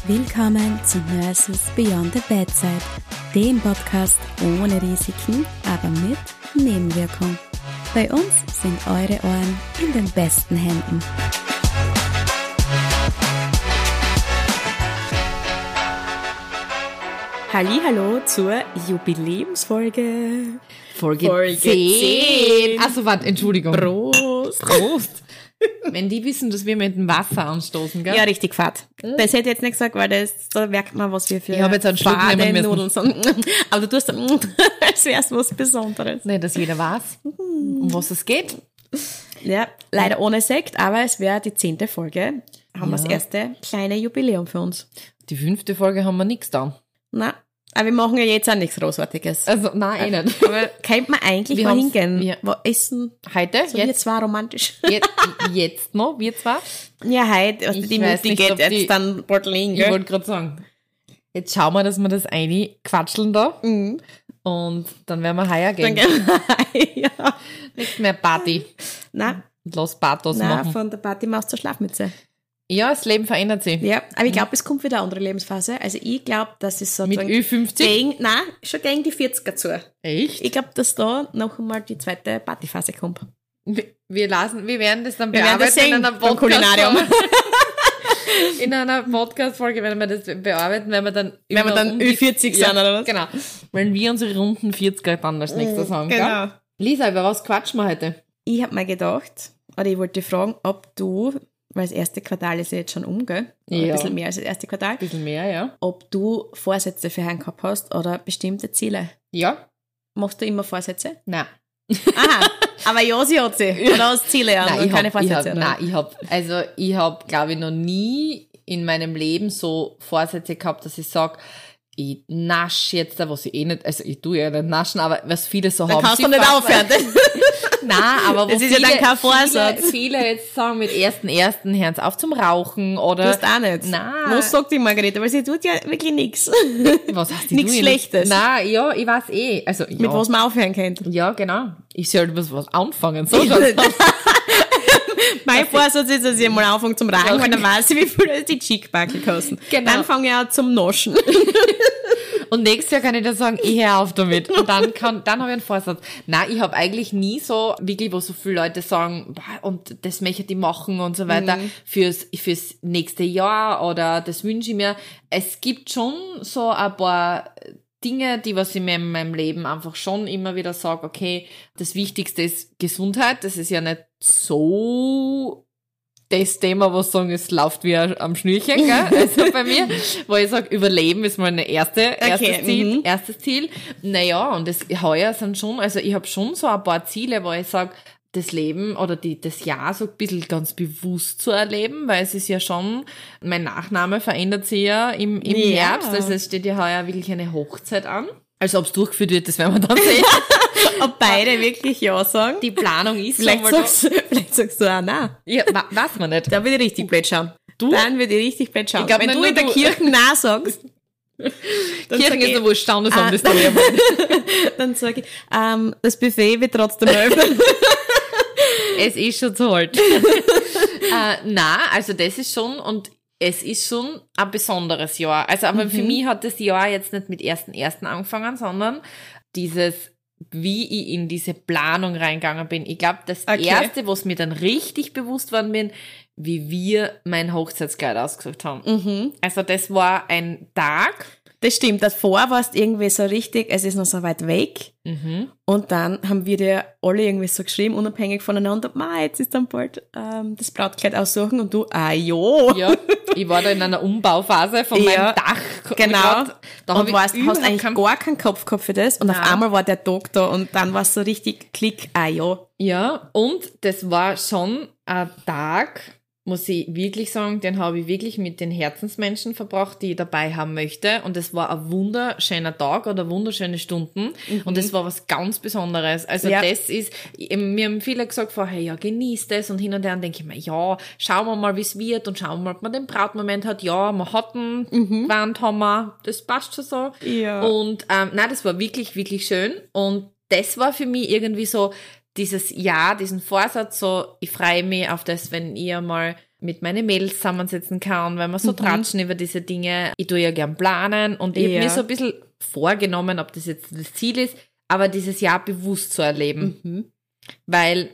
Willkommen zu Nurses Beyond the Bedside, dem Podcast ohne Risiken, aber mit Nebenwirkung. Bei uns sind eure Ohren in den besten Händen. Hallihallo zur Jubiläumsfolge. Folge 10. Achso, warte, Entschuldigung. Prost. Wenn die wissen, dass wir mit dem Wasser anstoßen, gell? Ja, richtig fad. Das hätte ich jetzt nicht gesagt, weil da merkt man, was wir für Ich habe jetzt einen Schluck nehmen müssen. Nudeln sind. Aber du tust dann, als wäre es was Besonderes. Nicht, dass jeder weiß, um was es geht. Ja, leider ohne Sekt, aber es wäre die 10. Folge. Haben wir das erste kleine Jubiläum für uns. Die 5. Folge haben wir nichts da. Na, aber wir machen ja jetzt auch nichts Großartiges. Also, nein, eh nicht. Aber könnte man eigentlich mal hingehen? Wo essen? Heute? So jetzt? Wir zwei romantisch. Jetzt noch? Wir zwei? Ja, heute. Also die Mutti geht jetzt dann bald liegen. Ich wollte gerade sagen, jetzt schauen wir, dass wir das quatscheln da. Mhm. Und dann werden wir heuer gehen. Ja. Nicht mehr Party. Nein. Lass Pathos machen. Nein, von der Partymaus zur Schlafmütze. Ja, das Leben verändert sich. Ja, aber ich glaube, es kommt wieder eine andere Lebensphase. Also ich glaube, dass es so... Mit Ü50? Schon gegen die 40er zu. Echt? Ich glaube, dass da noch einmal die zweite Partyphase kommt. Wir werden das dann bearbeiten in einer In einer Podcast-Folge werden wir das bearbeiten, wenn wir dann Ü40 sind, oder was? Genau. Wenn wir unsere runden 40er dann als nächstes haben. Genau. Gell? Lisa, über was quatschen wir heute? Ich habe mir gedacht, oder ich wollte fragen, ob du, weil das erste Quartal ist ja jetzt schon gell? Ja. Ein bisschen mehr als das erste Quartal. Ein bisschen mehr, ja. Ob du Vorsätze für einen gehabt hast oder bestimmte Ziele. Ja. Machst du immer Vorsätze? Nein. Aha, aber ja, sie hat sie. Oder hast Ziele und keine Vorsätze? Ich habe, glaube ich, noch nie in meinem Leben so Vorsätze gehabt, dass ich sage, ich nasche jetzt da, was ich nicht, also ich tue ja nicht naschen, aber was viele so haben. Kannst du nicht aufhören. Nein, aber das ist ja dann kein Vorsatz. Viele jetzt sagen mit 1.1. hören sie auf zum Rauchen oder... Du hast auch nicht. Nein. Was sagt die Margarete? Weil sie tut ja wirklich nichts. Was heißt die? Nichts Schlechtes. Nein, ja, ich weiß eh. Also, ja. Mit was man aufhören könnte. Ja, genau. Ich soll was anfangen. So mein Vorsatz ist, dass ich mal anfange zum Rauchen, weil dann weiß ich, wie viel die Cheekbackel kosten. Genau. Dann fange ich an zum Naschen. Und nächstes Jahr kann ich dann sagen, ich höre auf damit. Und dann habe ich einen Vorsatz. Nein, ich habe eigentlich nie so, wirklich, wo so viele Leute sagen, und das möchte ich machen und so weiter, fürs nächste Jahr oder das wünsche ich mir. Es gibt schon so ein paar Dinge, was ich mir in meinem Leben einfach schon immer wieder sage, okay, das Wichtigste ist Gesundheit. Das ist ja nicht so das Thema, was sagen, es läuft wie am Schnürchen, gell? Also bei mir, wo ich sage, Überleben ist mal eine erstes Ziel. Naja, und das heuer sind schon, also ich habe schon so ein paar Ziele, wo ich sage, das Leben oder das Jahr so ein bisschen ganz bewusst zu erleben, weil es ist ja schon, mein Nachname verändert sich ja im Herbst, also es steht ja heuer wirklich eine Hochzeit an. Also ob es durchgeführt wird, das werden wir dann sehen. Ob beide wirklich Ja sagen. Die Planung ist vielleicht sagst du auch nein. Ja, weiß man nicht. Da würde ich richtig blöd schauen. Dann würde ich richtig blöd schauen. Ich glaub, wenn du in der Kirche Nein sagst, dann Kirchen ist ja wohl Standesamt, das dann sage ich, das Buffet wird trotzdem öffnen. Es ist schon zu alt. Nein, also das ist schon, und es ist schon ein besonderes Jahr. Also, aber für mich hat das Jahr jetzt nicht mit 1.1. angefangen, sondern wie ich in diese Planung reingegangen bin. Ich glaube, das Erste, was mir dann richtig bewusst worden bin, wie wir mein Hochzeitskleid ausgesucht haben. Mhm. Also das war ein Tag. Das stimmt, davor warst irgendwie so richtig, es ist noch so weit weg. Mhm. Und dann haben wir dir alle irgendwie so geschrieben, unabhängig voneinander, jetzt ist dann bald das Brautkleid aussuchen und du, Ja, ich war da in einer Umbauphase von meinem Dach. Genau. Und hast eigentlich gar keinen Kopf gehabt für das und auf einmal war der Tag da und dann war es so richtig Klick, ja. Ja, und das war schon ein Tag, muss ich wirklich sagen, den habe ich wirklich mit den Herzensmenschen verbracht, die ich dabei haben möchte. Und es war ein wunderschöner Tag oder wunderschöne Stunden. Mhm. Und es war was ganz Besonderes. Also das ist, mir haben viele gesagt vorher, ja, genieß das. Und hin und her denke ich mir, ja, schauen wir mal, wie es wird und schauen wir mal, ob man den Brautmoment hat. Ja, man hat einen Wand, haben wir, das passt schon so. Ja. Und nein, das war wirklich, wirklich schön. Und das war für mich irgendwie so, dieses Jahr, diesen Vorsatz, so, ich freue mich auf das, wenn ihr mal mit meinen Mädels zusammensetzen kann, weil wir so tratschen über diese Dinge. Ich tue ja gern planen und ich habe mir so ein bisschen vorgenommen, ob das jetzt das Ziel ist, aber dieses Jahr bewusst zu erleben. Weil,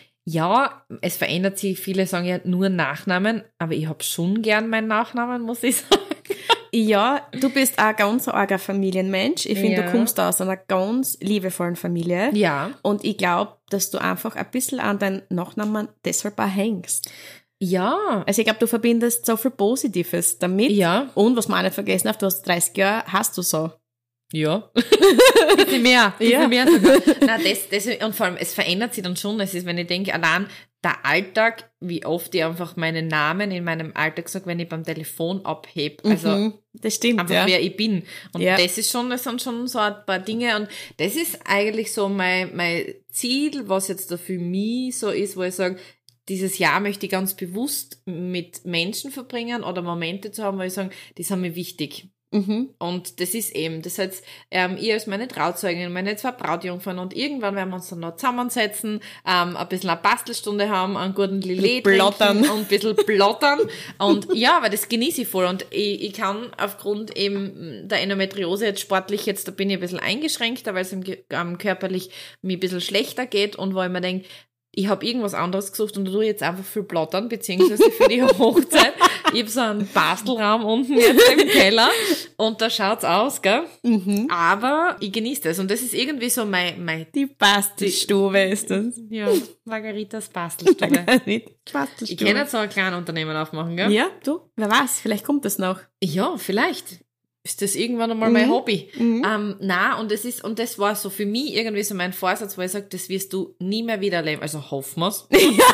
ja, es verändert sich, viele sagen ja nur Nachnamen, aber ich habe schon gern meinen Nachnamen, muss ich sagen. Ja, du bist auch ganz ein arger Familienmensch. Ich finde, du kommst aus einer ganz liebevollen Familie. Ja. Und ich glaube, dass du einfach ein bisschen an deinen Nachnamen deshalb auch hängst. Ja. Also ich glaube, du verbindest so viel Positives damit. Ja. Und was man auch nicht vergessen darf, du hast 30 Jahre, hast du so. Ja. Bisschen mehr sogar. Nein, das, und vor allem, es verändert sich dann schon. Es ist, wenn ich denke, allein der Alltag, wie oft ich einfach meinen Namen in meinem Alltag sage, wenn ich beim Telefon abhebe. Also, das stimmt, einfach wer ich bin. Und das sind schon so ein paar Dinge. Und das ist eigentlich so mein Ziel, was jetzt da für mich so ist, wo ich sage, dieses Jahr möchte ich ganz bewusst mit Menschen verbringen oder Momente zu haben, wo ich sage, die sind mir wichtig. Und das ist eben, das heißt, ihr als meine Trauzeugin, meine 2 Brautjungfern und irgendwann werden wir uns dann noch zusammensetzen, ein bisschen eine Bastelstunde haben, einen guten Lillet trinken und ein bisschen plottern. Und ja, aber das genieße ich voll. Und ich kann aufgrund eben der Endometriose jetzt sportlich, jetzt da bin ich ein bisschen eingeschränkter, weil es körperlich mir ein bisschen schlechter geht und wo ich mir denke, ich habe irgendwas anderes gesucht und tue jetzt einfach viel plottern, beziehungsweise für die Hochzeit. Ich habe so einen Bastelraum unten jetzt im Keller und da schaut's aus, gell? Aber ich genieße das und das ist irgendwie so mein Die Bastelstube ist das. Ja, Margaritas Bastelstube. Ich kann jetzt so ein kleines Unternehmen aufmachen, gell? Ja, du, wer weiß, vielleicht kommt das noch. Ja, vielleicht. Ist das irgendwann einmal mein Hobby? Na, und das war so für mich irgendwie so mein Vorsatz, wo ich sage, das wirst du nie mehr wieder erleben. Also hoffen wir's.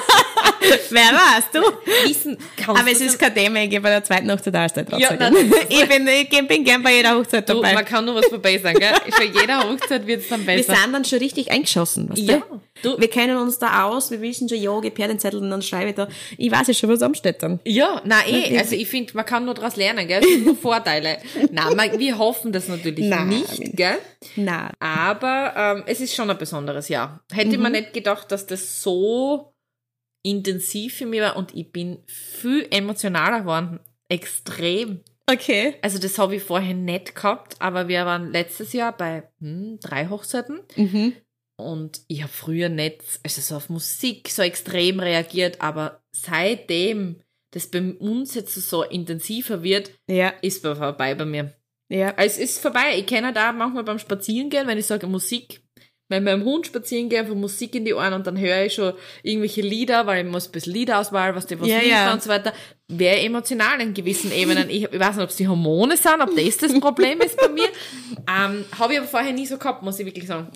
Wer weiß, du? Wissen, aber es ist kein Thema, ich gehe bei der zweiten Hochzeit Auszeit drauf. Ja, ich bin gern bei jeder Hochzeit dabei. Man kann nur was vorbei sagen, gell? Für jeder Hochzeit wird's dann besser. Wir sind dann schon richtig eingeschossen, weißt du? Wir kennen uns da aus, wir wissen schon, ja, gib her den Zettel und dann schreibe ich da, ich weiß ja schon, was ansteht dann. Ja, also ich finde, man kann nur daraus lernen, gell? Es sind nur Vorteile. Wir hoffen das natürlich nicht, gell? Nein. Aber es ist schon ein besonderes Jahr. Hätte man nicht gedacht, dass das so intensiv für mich war und ich bin viel emotionaler geworden. Extrem. Okay. Also das habe ich vorher nicht gehabt, aber wir waren letztes Jahr bei 3 Hochzeiten. Und ich habe früher nicht, also so auf Musik so extrem reagiert, aber seitdem das bei uns jetzt so intensiver wird, ist es vorbei bei mir. Ja. Es ist vorbei. Ich kenne da manchmal beim Spazierengehen, wenn ich sage Musik, wenn wir mit dem Hund spazieren gehen, von Musik in die Ohren und dann höre ich schon irgendwelche Lieder, weil ich muss ein bisschen Liederauswahl, was liegt und so weiter, wäre emotional in gewissen Ebenen. Ich weiß nicht, ob es die Hormone sind, ob das Problem ist bei mir. Habe ich aber vorher nie so gehabt, muss ich wirklich sagen.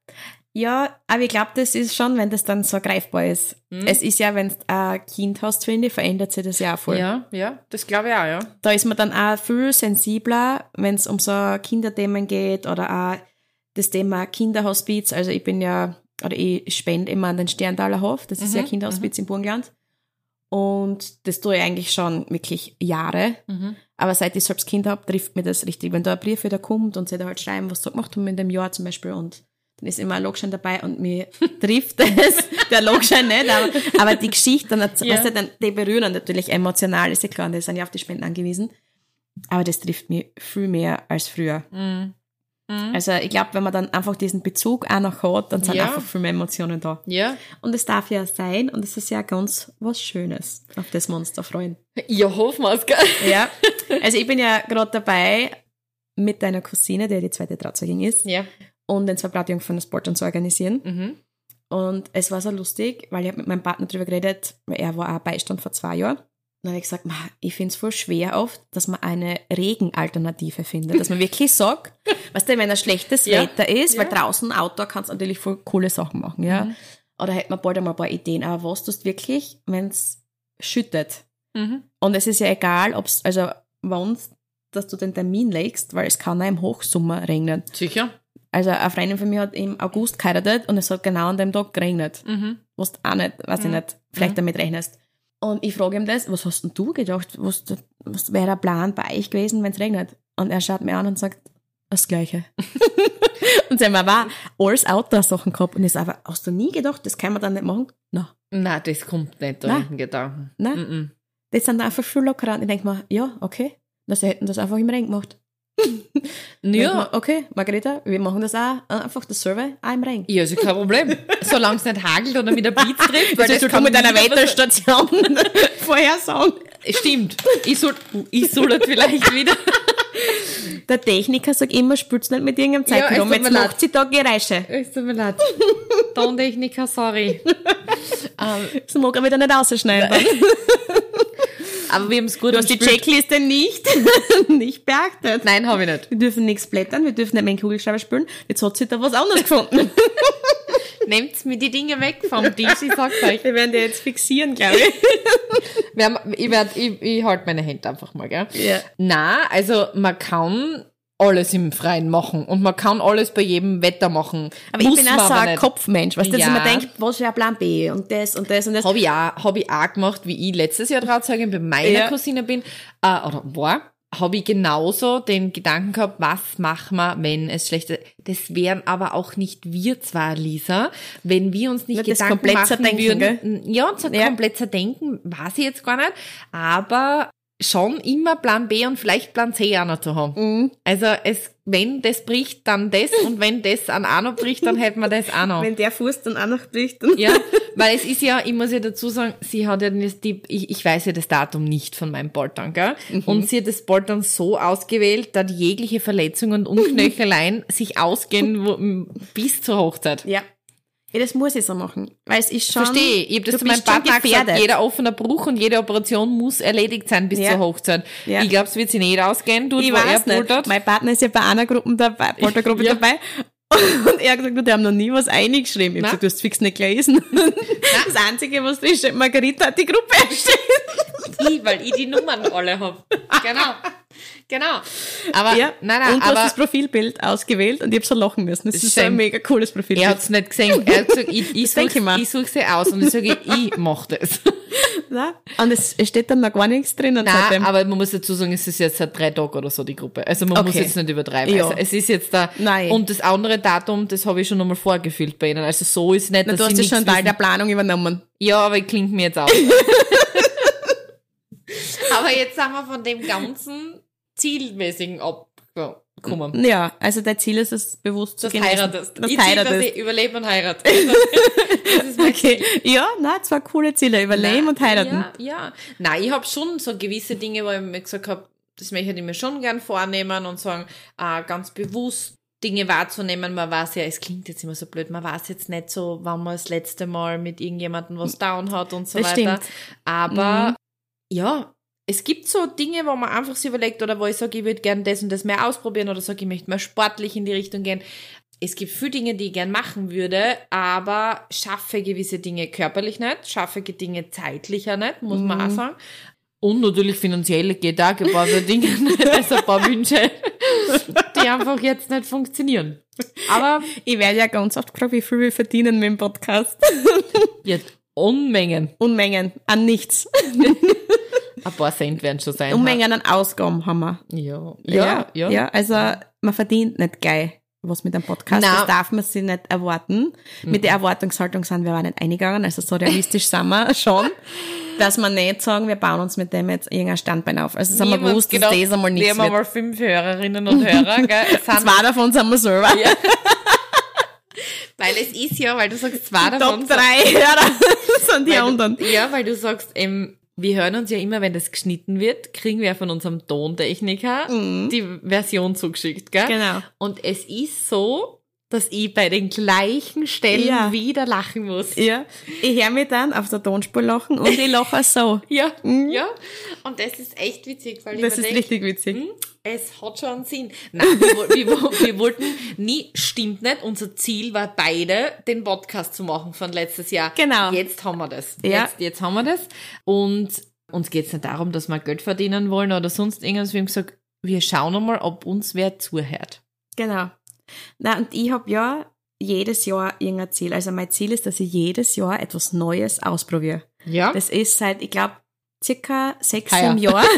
Ja, aber ich glaube, das ist schon, wenn das dann so greifbar ist. Es ist ja, wenn du ein Kind hast, finde ich, verändert sich das ja auch voll. Ja, das glaube ich auch, ja. Da ist man dann auch viel sensibler, wenn es um so Kinderthemen geht oder auch das Thema Kinderhospiz. Also ich spende immer an den Sterntaler Hof, das ist ja Kinderhospiz im Burgenland. Und das tue ich eigentlich schon wirklich Jahre. Aber seit ich selbst Kind habe, trifft mir das richtig. Wenn da ein Brief wieder kommt und sie da halt schreiben, was sie gemacht haben in dem Jahr zum Beispiel und dann ist immer ein Logschein dabei und mir trifft es, der Logschein nicht, aber die Geschichte, weißt du, dann, die berühren natürlich emotional, ist ja klar, die sind ja auf die Spenden angewiesen, aber das trifft mich viel mehr als früher. Also ich glaube, wenn man dann einfach diesen Bezug auch noch hat, dann sind einfach viel mehr Emotionen da. Ja. Und es darf ja sein und es ist ja ganz was Schönes, auf das wir uns da freuen. Ja, hoffen wir es, gell? Ja, also ich bin ja gerade dabei, mit deiner Cousine, der die 2. Trauzeugin ist, und den 2 Brautjungfern das Board zu organisieren. Und es war so lustig, weil ich habe mit meinem Partner drüber geredet, weil er war auch Beistand vor 2 Jahren. Dann habe ich gesagt, ich finde es voll schwer oft, dass man eine Regenalternative findet. Dass man wirklich sagt, weißt du, wenn ein schlechtes Wetter ist, weil draußen Outdoor kannst du natürlich voll coole Sachen machen, ja. Oder hätte man bald einmal ein paar Ideen. Aber was tust du wirklich, wenn es schüttet? Und es ist ja egal, ob es, also wann, dass du den Termin legst, weil es kann auch im Hochsommer regnen. Sicher. Also eine Freundin von mir hat im August geheiratet und es hat genau an dem Tag geregnet. Was du auch nicht, weiß ich nicht, vielleicht damit rechnest. Und ich frage ihm das, was hast denn du gedacht? Was wäre der Plan bei euch gewesen, wenn es regnet? Und er schaut mir an und sagt, das Gleiche. Und sie haben aber alles Outdoor-Sachen gehabt. Und ich sage, hast du nie gedacht, das kann man dann nicht machen? Nein. Nein, das kommt nicht da in den Gedanken. Nein. die sind einfach viel lockerer. Und ich denke mir, ja, okay, sie hätten das einfach im Regen gemacht. Ja. Okay, Margareta, wir machen das auch einfach dasselbe, auch im Regen. Ja, also kein Problem. Solange es nicht hagelt oder mit der Blitz trifft. Weil Das das du mit deiner wieder Wetterstation vorher sagen. Stimmt. Ich soll das vielleicht wieder. Der Techniker sagt immer, spült's nicht mit irgendeinem Ja, Zeichen rum. es Jetzt tut mir macht sie da Geräusche. Es tut mir leid. Tontechniker, sorry. Das mag er wieder nicht rausschneiden. Aber wir haben es gut Du hast die umspült. Checkliste nicht beachtet. Nein, habe ich nicht. Wir dürfen nichts blättern, wir dürfen nicht mit dem Kugelschreiber spülen. Jetzt hat sie da was anderes gefunden. Nehmt mir die Dinge weg vom Tisch, ich sag's euch. Wir werden die jetzt fixieren, glaube ich. Ich halte meine Hände einfach mal, gell? Ja. Na, also man kann alles im Freien machen und man kann alles bei jedem Wetter machen. Aber Muss ich bin auch man so aber ein nicht. Kopfmensch, weißt du, dass Ja. ich mir denke, was wäre Plan B und das und das und das. Habe ich auch gemacht, wie ich letztes Jahr Trauzeugin bei meiner Ja. Cousine bin, oder war, habe ich genauso den Gedanken gehabt, was machen wir, wenn es schlecht ist. Das wären aber auch nicht wir zwei, Lisa, wenn wir uns nicht Nicht das Gedanken komplett machen zerdenken, würden. Ja, Ja. komplett zerdenken, weiß ich jetzt gar nicht, aber schon immer Plan B und vielleicht Plan C auch noch zu haben. Mhm. Also wenn das bricht, dann das und wenn das an auch noch bricht, dann hätten wir das auch noch. Wenn der Fuß dann auch noch bricht. Dann Ja, weil es ist ja, ich muss ja dazu sagen, sie hat ja ich weiß ja das Datum nicht von meinem Poltern, gell? Und sie hat das Poltern so ausgewählt, dass jegliche Verletzung und Umknöcheleien sich ausgehen bis zur Hochzeit. Ja. Ja, das muss ich so machen. Weil es ist schon... Verstehe. Ich habe das du zu meinem bist schon Partner gesagt, gefährdet. jeder offene Bruch und jede Operation muss erledigt sein bis Ja. zur Hochzeit. Ja. Ich glaube, es wird sich nicht ausgehen, dort, Ich wo er weiß nicht. poltert. Mein Partner ist ja bei einer Gruppe dabei, Poltergruppe Ja. dabei. Und er hat gesagt, die haben noch nie was eingeschrieben. Ich Nein. habe gesagt, du hast fix nicht gelesen. Das Einzige, was drin steht, Margarita hat die Gruppe erstellt. Weil ich die Nummern alle habe. Genau. Aber, Ja. nein, Und du aber hast das Profilbild ausgewählt und ich habe so lachen müssen. Das ist so ein Same. mega cooles Profilbild. er hat's nicht gesehen. Er hat gesagt, ich denk ich mir. suche sie aus und ich sage, ich mach das. Ja. Und es steht dann noch gar nichts drin. Und Nein, seitdem, aber man muss dazu sagen, es ist jetzt seit 3 Tagen oder so, die Gruppe. Also man muss Okay. jetzt nicht übertreiben. Ja. Also es ist jetzt da, Nein. und das andere Datum, das habe ich schon nochmal vorgefüllt bei ihnen. Also so ist nicht, Na, dass du hast sie ja schon nichts Teil wissen. der Planung übernommen. Ja, aber ich klinge mir jetzt aus. Aber jetzt sind wir von dem ganzen zielmäßigen abgekommen. Ja, also dein Ziel ist es, bewusst zu Das genießen. heiratest. Das Ich Ziel, dass heiratest. ich überlebe und heirate. Das ist mein Okay. Ziel. Ja, nein, zwei coole Ziele. Überleben Nein, und heiraten. Ja. Nein, ich habe schon so gewisse Dinge, wo ich mir gesagt habe, das möchte ich mir schon gern vornehmen und sagen, ganz bewusst Dinge wahrzunehmen. Man weiß ja, es klingt jetzt immer so blöd, man weiß jetzt nicht so, wann man das letzte Mal mit irgendjemandem was down hat und so Das weiter. stimmt. Aber ja, es gibt so Dinge, wo man einfach sich überlegt oder wo ich sage, ich würde gern das und das mehr ausprobieren oder sage, ich möchte mehr sportlich in die Richtung gehen. Es gibt viele Dinge, die ich gern machen würde, aber schaffe gewisse Dinge körperlich nicht, schaffe Dinge zeitlicher nicht, muss man auch sagen. Und natürlich finanziell geht auch ein paar so Dinge nicht, also ein paar Wünsche, die einfach jetzt nicht funktionieren. Aber Ich werde ja ganz oft gefragt, wie viel wir verdienen mit dem Podcast. jetzt Unmengen. Unmengen an nichts. Ein paar Cent werden schon sein. Unmengen an Ausgaben haben wir. Ja. Also man verdient nicht gleich was mit einem Podcast. Nein. Das darf man sich nicht erwarten. Mit der Erwartungshaltung sind wir aber nicht eingegangen. Also so realistisch sind wir schon, dass wir nicht sagen, wir bauen uns mit dem jetzt irgendein Standbein auf. Also sind wir bewusst, dass das einmal wir nichts haben wird. einmal 5 Hörerinnen und Hörer, gell? Es sind, Zwei davon sind wir selber. Ja. Weil es ist ja, weil du sagst, zwei davon. Top 3 Hörer sind die weil anderen. du, ja, weil du sagst, wir hören uns ja immer, wenn das geschnitten wird, kriegen wir von unserem Tontechniker die Version zugeschickt, gell? Genau. Und es ist so, dass ich bei den gleichen Stellen Ja. wieder lachen muss. Ja, ich höre mich dann auf der Tonspur lachen und ich lache so. Ja, ja. Und das ist echt witzig, weil Das ich ist mir denk, richtig witzig. es hat schon einen Sinn. Nein, wir wollten nie, stimmt nicht. Unser Ziel war beide, den Podcast zu machen von letztes Jahr. Genau. Jetzt haben wir das. Ja. Jetzt haben wir das. Und uns geht's nicht darum, dass wir Geld verdienen wollen oder sonst irgendwas. Wir haben gesagt, wir schauen einmal, ob uns wer zuhört. Genau. Na, und ich habe ja jedes Jahr irgendein Ziel. Also mein Ziel ist, dass ich jedes Jahr etwas Neues ausprobiere. Ja. Das ist seit, ich glaube, circa 6, Heuer. 7 Jahren.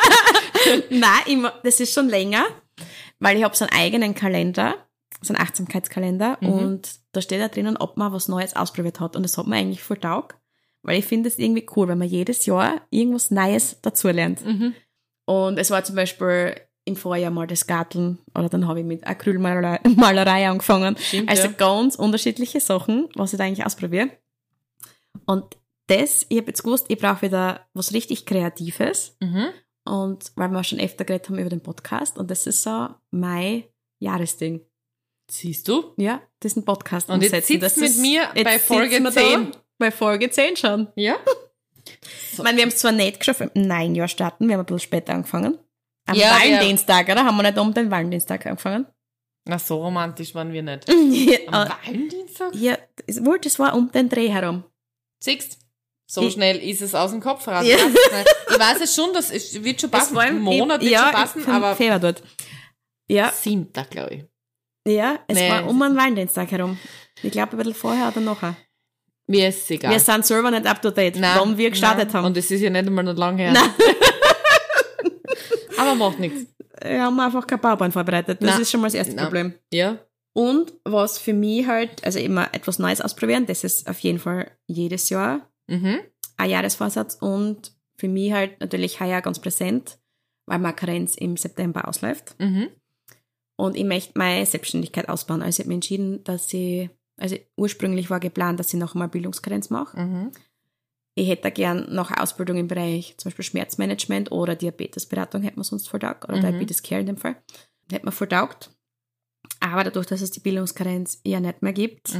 Nein, das ist schon länger, weil ich habe so einen eigenen Kalender, so einen Achtsamkeitskalender und da steht da drinnen, ob man was Neues ausprobiert hat. Und das hat mir eigentlich voll taugt, weil ich finde es irgendwie cool, wenn man jedes Jahr irgendwas Neues dazulernt. Und es war zum Beispiel im Vorjahr mal das Garteln oder dann habe ich mit Acrylmalerei angefangen. Stimmt, also ja. ganz unterschiedliche Sachen, was ich da eigentlich ausprobiere. Und ich habe jetzt gewusst, ich brauche wieder was richtig Kreatives. Und weil wir schon öfter geredet haben über den Podcast und das ist so mein Jahresding. Siehst du? Ja, das ist ein Podcast. Und jetzt sitzt mit mir bei Folge 10. Bei Folge 10 schon. Ja. Ich meine, wir haben es zwar nicht geschafft, im neuen Jahr starten, wir haben ein bisschen später angefangen. Am Ja, Valentinstag, oder? Haben wir nicht um den Valentinstag angefangen? Na, so romantisch waren wir nicht. Ja, Am Valentinstag? ja, das war um den Dreh herum. Siehst so schnell ist es aus dem Kopf raus. Ja. Ich weiß es schon, das wird schon passen. Ein Monat wird schon passen, aber Februar dort. Ja, 7. glaube ich. ja, es Nee. war um den Valentinstag herum. Ich glaube, ein bisschen vorher oder nachher. Mir ist es egal. Wir sind selber nicht up to date, wann wir gestartet haben. Und es ist ja nicht einmal noch lange her. Nein. Aber macht nichts. Wir haben einfach kein Baubein vorbereitet. Das Nein. ist schon mal das erste Nein. Problem. Ja. Und was für mich halt, also immer etwas Neues ausprobieren, das ist auf jeden Fall jedes Jahr ein Jahresvorsatz und für mich halt natürlich heuer ganz präsent, weil meine Karenz im September ausläuft. Und ich möchte meine Selbstständigkeit ausbauen. Also ich habe mich entschieden, also ursprünglich war geplant, dass ich noch einmal Bildungskarenz mache. Ich hätte gern noch eine Ausbildung im Bereich zum Beispiel Schmerzmanagement oder Diabetesberatung, hätte man sonst voll taugt, oder Diabetes Care in dem Fall. Hätte man voll taugt. Aber dadurch, dass es die Bildungskarenz ja nicht mehr gibt,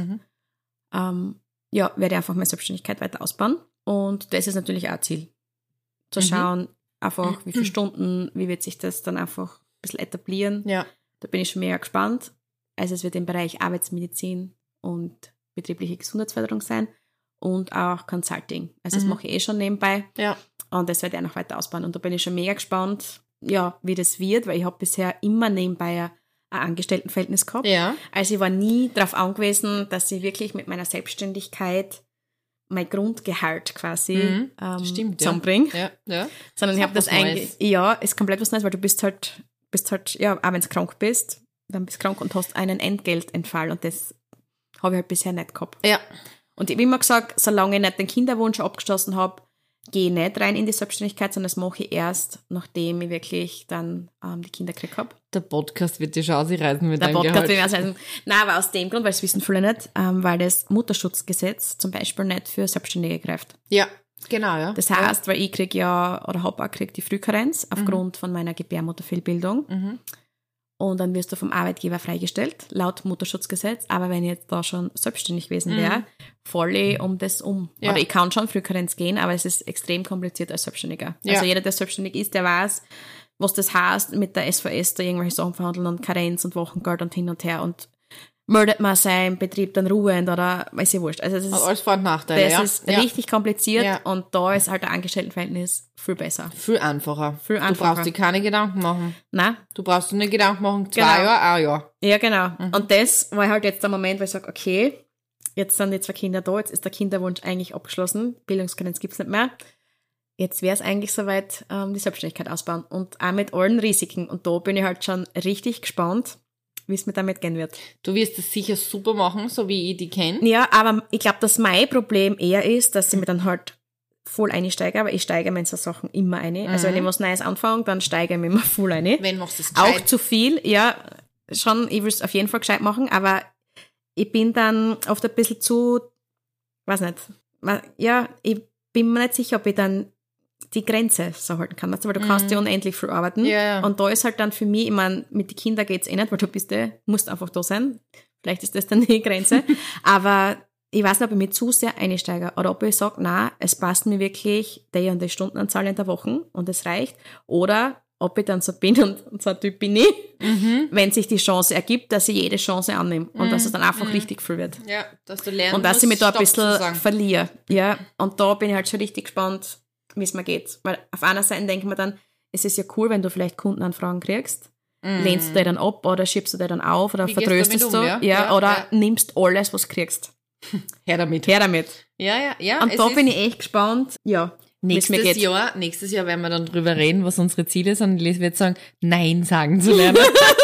werde ich einfach meine Selbstständigkeit weiter ausbauen. Und das ist natürlich auch ein Ziel. Zu schauen, einfach wie viele Stunden, wie wird sich das dann einfach ein bisschen etablieren. Ja. Da bin ich schon mega gespannt. Also es wird im Bereich Arbeitsmedizin und betriebliche Gesundheitsförderung sein und auch Consulting. Also das mache ich schon nebenbei. Ja. Und das werde ich auch noch weiter ausbauen. Und da bin ich schon mega gespannt, ja, wie das wird, weil ich habe bisher immer nebenbei ein Angestelltenverhältnis gehabt. Ja. Also ich war nie darauf angewiesen, dass ich wirklich mit meiner Selbstständigkeit mein Grundgehalt quasi Stimmt, zusammenbringe. Ja. Ja. Sondern ich habe das was eigentlich, Neues. ja, ist komplett was Neues, weil du bist halt, ja, auch wenn du krank bist, dann bist du krank und hast einen Entgeltentfall und das habe ich halt bisher nicht gehabt. Ja. Und ich habe immer gesagt, solange ich nicht den Kinderwunsch abgeschlossen habe, gehe ich nicht rein in die Selbstständigkeit, sondern das mache ich erst, nachdem ich wirklich dann die Kinder gekriegt habe. Der Podcast wird die Chance reißen mit Der deinem Podcast Gehalt. will ich also, nein, aber aus dem Grund, weil das wissen viele nicht, weil das Mutterschutzgesetz zum Beispiel nicht für Selbstständige greift. Ja, genau, ja. Das heißt, weil ich kriege ja, oder habe auch gekriegt, die Frühkarenz aufgrund von meiner Gebärmutterfehlbildung. Und dann wirst du vom Arbeitgeber freigestellt, laut Mutterschutzgesetz. Aber wenn ich jetzt da schon selbstständig gewesen wäre, falle ich um das um. Ja. Oder ich kann schon Frühkarenz gehen, aber es ist extrem kompliziert als Selbstständiger. Ja. Also jeder, der selbstständig ist, der weiß, was das heißt, mit der SVS da irgendwelche Sachen verhandeln und Karenz und Wochengeld und hin und her und meldet man seinen Betrieb dann ruhend oder weiß ich wurscht. Also das Hat ist, alles Vor- und Nachteile, ja. das ist ja. richtig kompliziert Ja. und da ist halt ein Angestelltenverhältnis viel besser. Viel einfacher. Viel Du einfacher. brauchst dir keine Gedanken machen. Nein? Du brauchst dir nicht Gedanken machen, 2 Genau. Jahre, ein Jahr. Ja, genau. Und das war halt jetzt der Moment, wo ich sage, okay, jetzt sind die 2 Kinder da, jetzt ist der Kinderwunsch eigentlich abgeschlossen, Bildungskarenz gibt's nicht mehr. Jetzt wäre es eigentlich soweit, die Selbstständigkeit ausbauen und auch mit allen Risiken. Und da bin ich halt schon richtig gespannt, wie es mir damit gehen wird. Du wirst es sicher super machen, so wie ich die kenne. Ja, aber ich glaube, dass mein Problem eher ist, dass ich mir dann halt voll einsteige, aber ich steige mir in so Sachen immer ein. Also wenn ich was Neues anfange, dann steige ich mir immer voll ein. Wenn machst du es Auch gescheit. zu viel, ja, schon, ich will es auf jeden Fall gescheit machen, aber ich bin dann oft ein bisschen zu, weiß nicht, ja, ich bin mir nicht sicher, ob ich dann die Grenze so halten kann, weißt du, weil du kannst ja unendlich viel arbeiten Ja, ja. und da ist halt dann für mich, ich meine, mit den Kindern geht's eh nicht, weil du musst einfach da sein, vielleicht ist das dann die Grenze, aber ich weiß nicht, ob ich mich zu sehr einsteige oder ob ich sage, nein, es passt mir wirklich die und die Stundenanzahl in der Woche und es reicht, oder ob ich dann so bin und so ein Typ bin ich, wenn sich die Chance ergibt, dass ich jede Chance annehme und dass es dann einfach richtig viel wird. Ja, dass du lernst. Und dass ich mich da ein Stopp zu bisschen sagen. verliere. Ja, und da bin ich halt schon richtig gespannt, wie es mir geht. Weil auf einer Seite denke ich mir dann, es ist ja cool, wenn du vielleicht Kundenanfragen kriegst. Lehnst du die dann ab oder schiebst du die dann auf oder Wie gehst du vertröstest damit du? um, Ja, ja? oder Ja. nimmst alles, was du kriegst. Her damit. Her damit. Ja. Und es da ist- bin ich echt gespannt, ja, wie es mir geht. Nächstes Jahr werden wir dann drüber reden, was unsere Ziele sind. Lies wird sagen, Nein sagen zu lernen.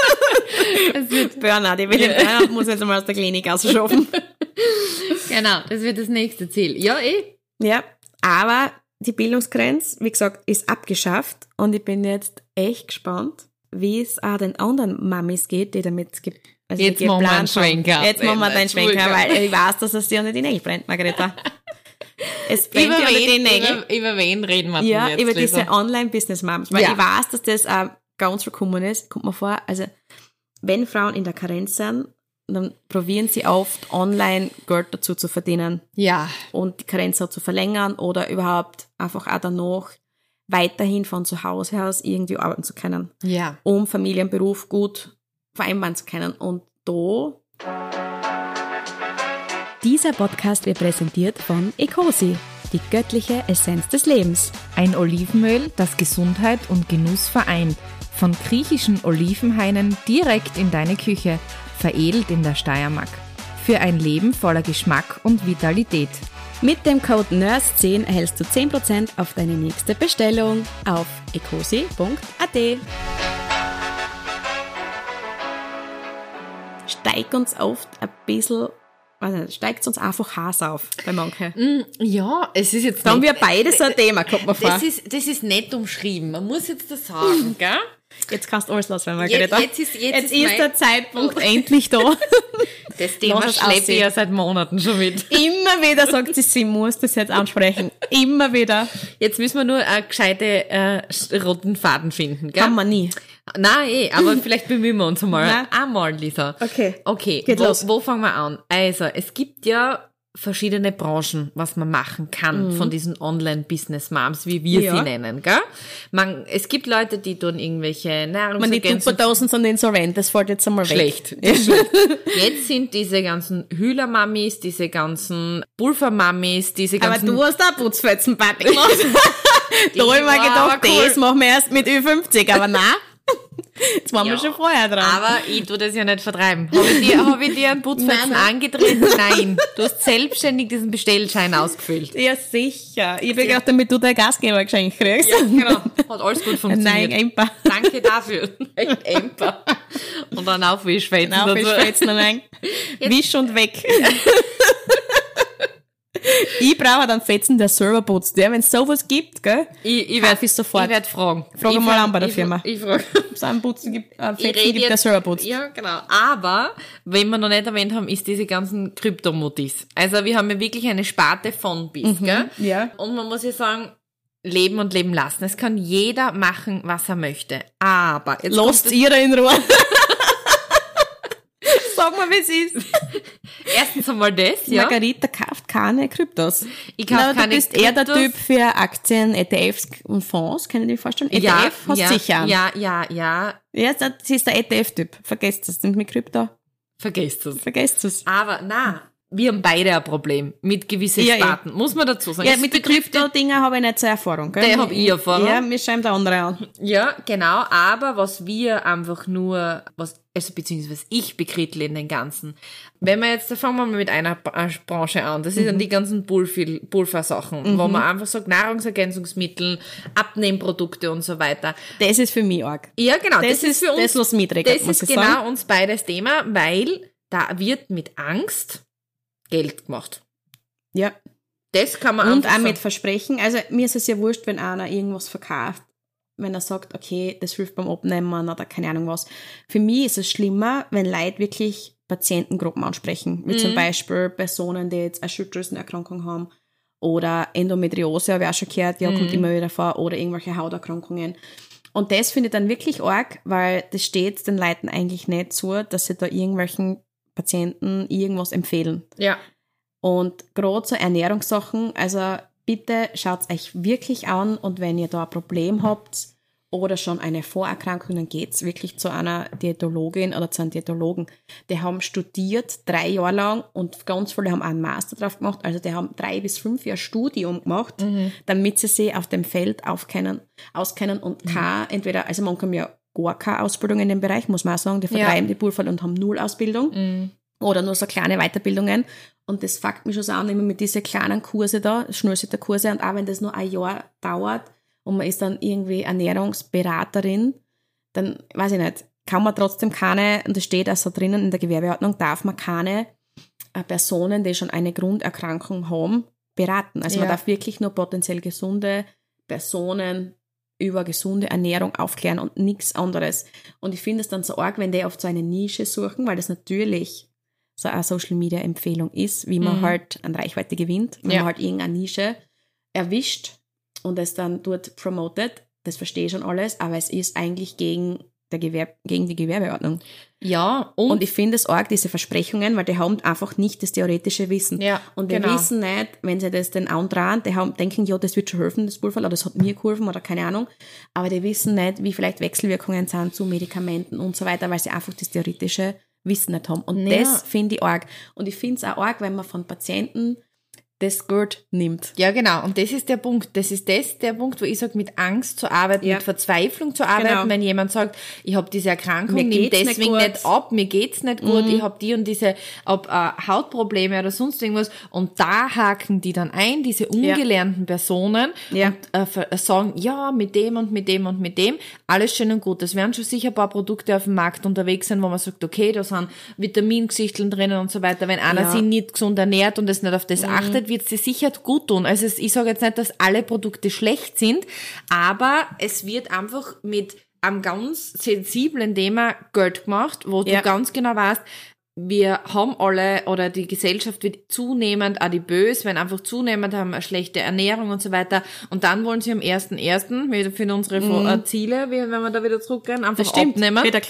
Es wird, Burnout. Ich will den Burnout, muss jetzt einmal aus der Klinik ausschaffen. genau, das wird das nächste Ziel. Ja, Ja, aber die Bildungsgrenze, wie gesagt, ist abgeschafft und ich bin jetzt echt gespannt, wie es auch den anderen Mamis geht, die damit also Jetzt machen wir einen Schwenker. Jetzt machen wir den Schwenker, weil ich weiß, dass es dir nicht die Nägel brennt, Margareta. Es brennt dir nicht die Nägel. Über wen reden wir Ja, denn jetzt, über Lisa? diese Online-Business-Moms. Weil ich weiß, dass das auch ganz gekommen ist, kommt mir vor, also wenn Frauen in der Karenz sind, dann probieren sie oft online Geld dazu zu verdienen Ja. und die Karenz auch zu verlängern oder überhaupt einfach auch danach weiterhin von zu Hause aus irgendwie arbeiten zu können, Ja. um Familie und Beruf gut vereinbaren zu können. Und da... Dieser Podcast wird präsentiert von Ecosi, die göttliche Essenz des Lebens. Ein Olivenöl, das Gesundheit und Genuss vereint. Von griechischen Olivenhainen direkt in deine Küche, veredelt in der Steiermark. Für ein Leben voller Geschmack und Vitalität. Mit dem Code NURSE10 erhältst du 10% auf deine nächste Bestellung auf ecosi.at. steigt uns oft ein bisschen, also steigt uns einfach Hass auf bei manchen. Ja, es ist jetzt Da haben nicht, wir beide so ein Thema, kommt mir vor. das ist nicht umschrieben. Man muss jetzt das sagen, gell? Jetzt kannst du alles loslassen, Margareta. Jetzt ist ist der Zeitpunkt endlich da. Das Thema Lass es schleppe ich aussehen. ja seit Monaten schon mit. Immer wieder sagt sie muss das jetzt ansprechen. Immer wieder. Jetzt müssen wir nur einen gescheite roten Faden finden, gell? Kann man nie. Nein, aber vielleicht bemühen wir uns einmal. Nein. Einmal, Lisa. Okay. Geht wo, los. wo fangen wir an? Also, es gibt ja verschiedene Branchen, was man machen kann von diesen Online-Business-Moms, wie wir Ja. sie nennen, gell? Es gibt Leute, die tun irgendwelche Die Nahrungsergänzungen. Tupperdosen sind insolvent, das fällt jetzt einmal weg. Schlecht. Das ist schlecht. Jetzt sind diese ganzen Hühlermamis, diese ganzen Pulvermamis, diese Aber ganzen... du hast auch Putzfetzen-Party gemacht. Da hab ich mir war gedacht, aber cool. das machen wir erst mit Ü50, aber nein. Jetzt waren wir schon vorher dran. Aber ich tu das ja nicht vertreiben. Hab ich dir einen Putzfetzen Nein. angetreten? Nein. Du hast selbstständig diesen Bestellschein ausgefüllt. Ja, sicher. Ich habe gedacht, damit du dein Gastgebergeschenk kriegst. Genau. Hat alles gut funktioniert. Nein, einfach. Danke dafür. Echt Emper. Und dann Aufwischfetzen Auf, ich dazu. schwätze noch rein. Wisch und weg. Ich brauche dann Fetzen, der selber putzt. Ja, wenn es sowas gibt, gell? Ich Kauf ich sofort. Ich werd fragen. Frag Ich mal frag- an bei der ich- Firma. Ich frage. Ob es einen Putzen gibt, Fetzen gibt, der selber putzt. Ja, genau. Aber, wenn wir noch nicht erwähnt haben, ist diese ganzen Kryptomutis. Also, wir haben ja wirklich eine Sparte von bis, gell? ja. Und man muss ja sagen, leben und leben lassen. Es kann jeder machen, was er möchte. Aber, jetzt Lasst kommt ihr in Ruhe. Sag mal, wie es ist. erstens einmal das, ja. Margarita kauft keine Kryptos. Ich kauf keine Du bist eher der Kryptos. Typ für Aktien, ETFs und Fonds. Können die vorstellen? ETF hast du sicher. Ja. Ja, sie ist der ETF-Typ. Vergesst es. Und mit Krypto, Vergesst es. vergesst es. Aber, na, wir haben beide ein Problem mit gewissen Ja, Sparten. Muss man dazu sagen. Ja, Es mit den betrifft Krypto-Dinger habe ich nicht so Erfahrung. Gell? Da hab ich Erfahrung. Ja, mir schreibt der andere an. Ja, genau, aber was wir einfach nur, also beziehungsweise was ich bekrittle in den Ganzen, wenn wir jetzt, da fangen wir mal mit einer Branche an, das ist dann die ganzen Pulversachen, wo man einfach sagt, Nahrungsergänzungsmittel, Abnehmprodukte und so weiter. Das ist für mich arg. Ja, genau, Das ist für uns, das, was mich triggert, das muss ist ich genau sagen. uns beides Thema, weil da wird mit Angst Geld gemacht. Ja. Das kann man Und einfach auch mit sagen. Versprechen. Also mir ist es ja wurscht, wenn einer irgendwas verkauft, wenn er sagt, okay, das hilft beim Abnehmen oder keine Ahnung was. Für mich ist es schlimmer, wenn Leute wirklich Patientengruppen ansprechen, wie zum Beispiel Personen, die jetzt eine Schilddrüsenerkrankung haben oder Endometriose, habe ich auch schon gehört, ja, kommt immer wieder vor, oder irgendwelche Hauterkrankungen. Und das finde ich dann wirklich arg, weil das steht den Leuten eigentlich nicht zu, dass sie da irgendwelchen Patienten irgendwas empfehlen. Ja. Und gerade so Ernährungssachen, also bitte schaut euch wirklich an, und wenn ihr da ein Problem habt oder schon eine Vorerkrankung, dann geht's wirklich zu einer Diätologin oder zu einem Diätologen. Die haben studiert 3 Jahre lang und ganz viele haben auch einen Master drauf gemacht, also die haben 3 bis 5 Jahre Studium gemacht, damit sie sich auf dem Feld auskennen und entweder, also man kann ja gar keine Ausbildung in dem Bereich, muss man auch sagen, die vertreiben die Pulver und haben 0 Ausbildung. Oder nur so kleine Weiterbildungen. Und das fuckt mich schon so an, immer mit diesen kleinen Kurse da, Schnellsitter-Kurse. Und auch wenn das nur ein Jahr dauert und man ist dann irgendwie Ernährungsberaterin, dann, weiß ich nicht, kann man trotzdem keine, und das steht auch so drinnen in der Gewerbeordnung, darf man keine Personen, die schon eine Grunderkrankung haben, beraten. Also man darf wirklich nur potenziell gesunde Personen über gesunde Ernährung aufklären und nichts anderes. Und ich finde es dann so arg, wenn die oft so eine Nische suchen, weil das natürlich so eine Social-Media-Empfehlung ist, wie man halt an Reichweite gewinnt, wenn man halt irgendeine Nische erwischt und es dann dort promotet. Das verstehe ich schon alles, aber es ist eigentlich gegen die Gewerbeordnung. Ja, und ich finde es arg, diese Versprechungen, weil die haben einfach nicht das theoretische Wissen. Ja, und wir wissen nicht, wenn sie das den andrehen, denken, ja, das wird schon helfen, das Pulver, oder das hat mir geholfen, oder keine Ahnung. Aber die wissen nicht, wie vielleicht Wechselwirkungen sind zu Medikamenten und so weiter, weil sie einfach das theoretische Wissen nicht haben. Und das finde ich arg. Und ich finde es auch arg, wenn man von Patienten das Geld nimmt. Ja, genau. Und das ist der Punkt. Das ist der Punkt, wo ich sage, mit Angst zu arbeiten, mit Verzweiflung zu arbeiten. Wenn jemand sagt, ich habe diese Erkrankung, nimm deswegen nicht ab, mir geht's nicht gut, ich habe die und diese Hautprobleme oder sonst irgendwas. Und da haken die dann ein, diese ungelernten Personen, und sagen, ja, mit dem und mit dem und mit dem, alles schön und gut. Es werden schon sicher ein paar Produkte auf dem Markt unterwegs sein, wo man sagt, okay, da sind Vitamingeschichteln drinnen und so weiter. Wenn einer sich nicht gesund ernährt und es nicht auf das achtet, wird es dir sicher gut tun. Also ich sage jetzt nicht, dass alle Produkte schlecht sind, aber es wird einfach mit einem ganz sensiblen Thema Geld gemacht, wo du ganz genau weißt, wir haben alle, oder die Gesellschaft wird zunehmend adipös, wenn einfach zunehmend haben eine schlechte Ernährung und so weiter. Und dann wollen sie am 1.1. wieder für unsere Ziele, wenn wir da wieder zurückgehen, einfach abnehmen. Der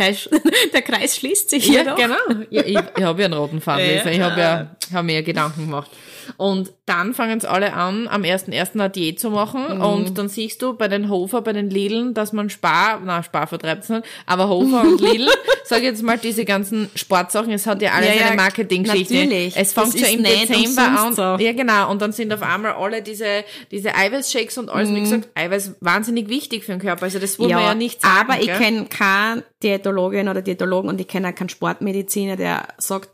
Kreis schließt sich hier doch. Genau. Ja, ich habe ja einen roten Faden. Ich habe mir Gedanken gemacht. Und dann fangen sie alle an, am 1.1. eine Diät zu machen. Und dann siehst du bei den Hofer, bei den Lidl, dass man Spar vertreibt es nicht, aber Hofer und Lidl, sag jetzt mal, diese ganzen Sportsachen, es hat ja alles eine Marketinggeschichte. Natürlich. Es fängt schon im Dezember an. So. Ja, genau. Und dann sind auf einmal alle diese Eiweißshakes und alles. Wie gesagt, Eiweiß wahnsinnig wichtig für den Körper. Also das wollen wir ja nicht sagen. Aber ich kenne keine Diätologin oder Diätologen und ich kenne auch keinen Sportmediziner, der sagt,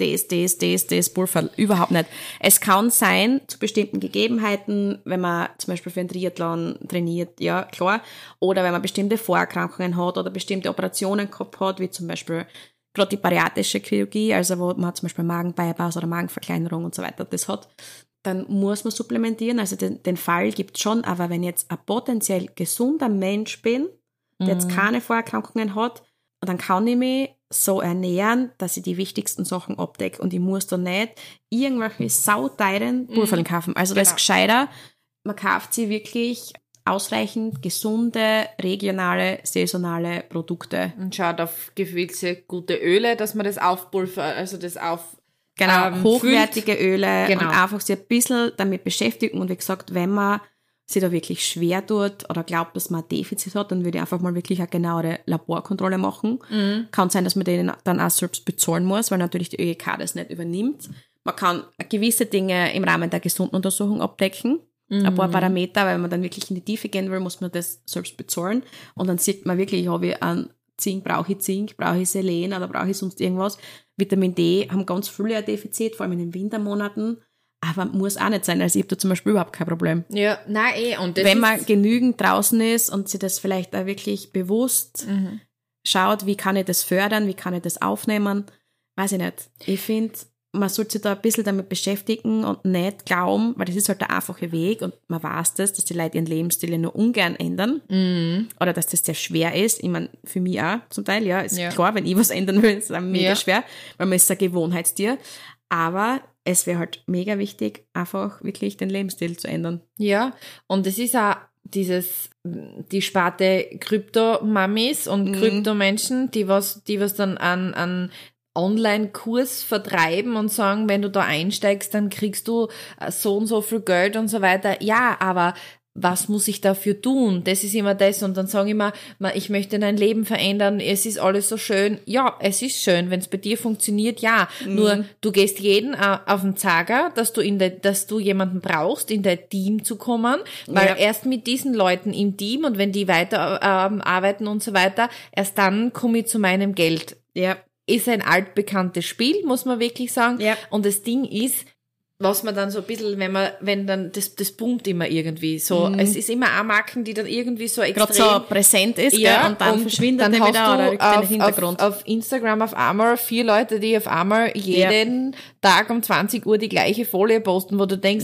das Pulver. Überhaupt nicht. Es kann sein, zu bestimmten Gegebenheiten, wenn man zum Beispiel für einen Triathlon trainiert, ja, klar. Oder wenn man bestimmte Vorerkrankungen hat oder bestimmte Operationen gehabt hat, wie zum Beispiel gerade die bariatrische Chirurgie, also wo man zum Beispiel Magenbypass oder Magenverkleinerung und so weiter das hat, dann muss man supplementieren. Also den Fall gibt's schon, aber wenn jetzt ein potenziell gesunder Mensch bin, der jetzt keine Vorerkrankungen hat, dann kann ich mich so ernähren, dass ich die wichtigsten Sachen abdecke und ich muss da nicht irgendwelche sauteuren Pulverl kaufen. Also das ist gescheiter, man kauft sie wirklich ausreichend gesunde, regionale, saisonale Produkte. Und schaut auf gewisse gute Öle, dass man das aufpulvert, also das auf hochwertige Öle und einfach sich ein bisschen damit beschäftigen. Und wie gesagt, wenn man sich da wirklich schwer tut oder glaubt, dass man ein Defizit hat, dann würde ich einfach mal wirklich eine genauere Laborkontrolle machen. Kann sein, dass man den dann auch selbst bezahlen muss, weil natürlich die ÖGK das nicht übernimmt. Man kann gewisse Dinge im Rahmen der gesunden Untersuchung abdecken. Ein paar Parameter, weil man dann wirklich in die Tiefe gehen will, muss man das selbst bezahlen. Und dann sieht man wirklich, habe ich einen Zink, brauche ich Selen oder brauche ich sonst irgendwas. Vitamin D haben ganz viele ein Defizit, vor allem in den Wintermonaten. Aber muss auch nicht sein. Also ich habe da zum Beispiel überhaupt kein Problem. Ja, nein, und das wenn man genügend draußen ist und sich das vielleicht auch wirklich bewusst schaut, wie kann ich das fördern, wie kann ich das aufnehmen, weiß ich nicht. Ich finde, man sollte sich da ein bisschen damit beschäftigen und nicht glauben, weil das ist halt der einfache Weg und man weiß das, dass die Leute ihren Lebensstil nur ungern ändern oder dass das sehr schwer ist. Ich meine, für mich auch zum Teil, ja, ist klar, wenn ich was ändern will, ist es mega schwer, weil man ist ein Gewohnheitstier. Aber es wäre halt mega wichtig, einfach wirklich den Lebensstil zu ändern. Ja, und es ist auch die Sparte Krypto-Mamis und Krypto-Menschen, die was dann an Online-Kurs vertreiben und sagen, wenn du da einsteigst, dann kriegst du so und so viel Geld und so weiter. Ja, aber was muss ich dafür tun? Das ist immer das. Und dann sage ich immer, ich möchte dein Leben verändern, es ist alles so schön. Ja, es ist schön, wenn es bei dir funktioniert, ja. Nur, du gehst jeden auf den Zager, dass du jemanden brauchst, in dein Team zu kommen, weil erst mit diesen Leuten im Team und wenn die weiter arbeiten und so weiter, erst dann komme ich zu meinem Geld. Ja. Ist ein altbekanntes Spiel, muss man wirklich sagen. Ja. Und das Ding ist, was man dann so ein bisschen, wenn dann, das boomt immer irgendwie so. Es ist immer auch Marken, die dann irgendwie so extrem. Gerade so präsent ist, ja, und dann verschwindet dann wieder oder rückt in den Hintergrund. Auf Instagram auf einmal 4 Leute, die auf einmal jeden Tag um 20 Uhr die gleiche Folie posten, wo du denkst,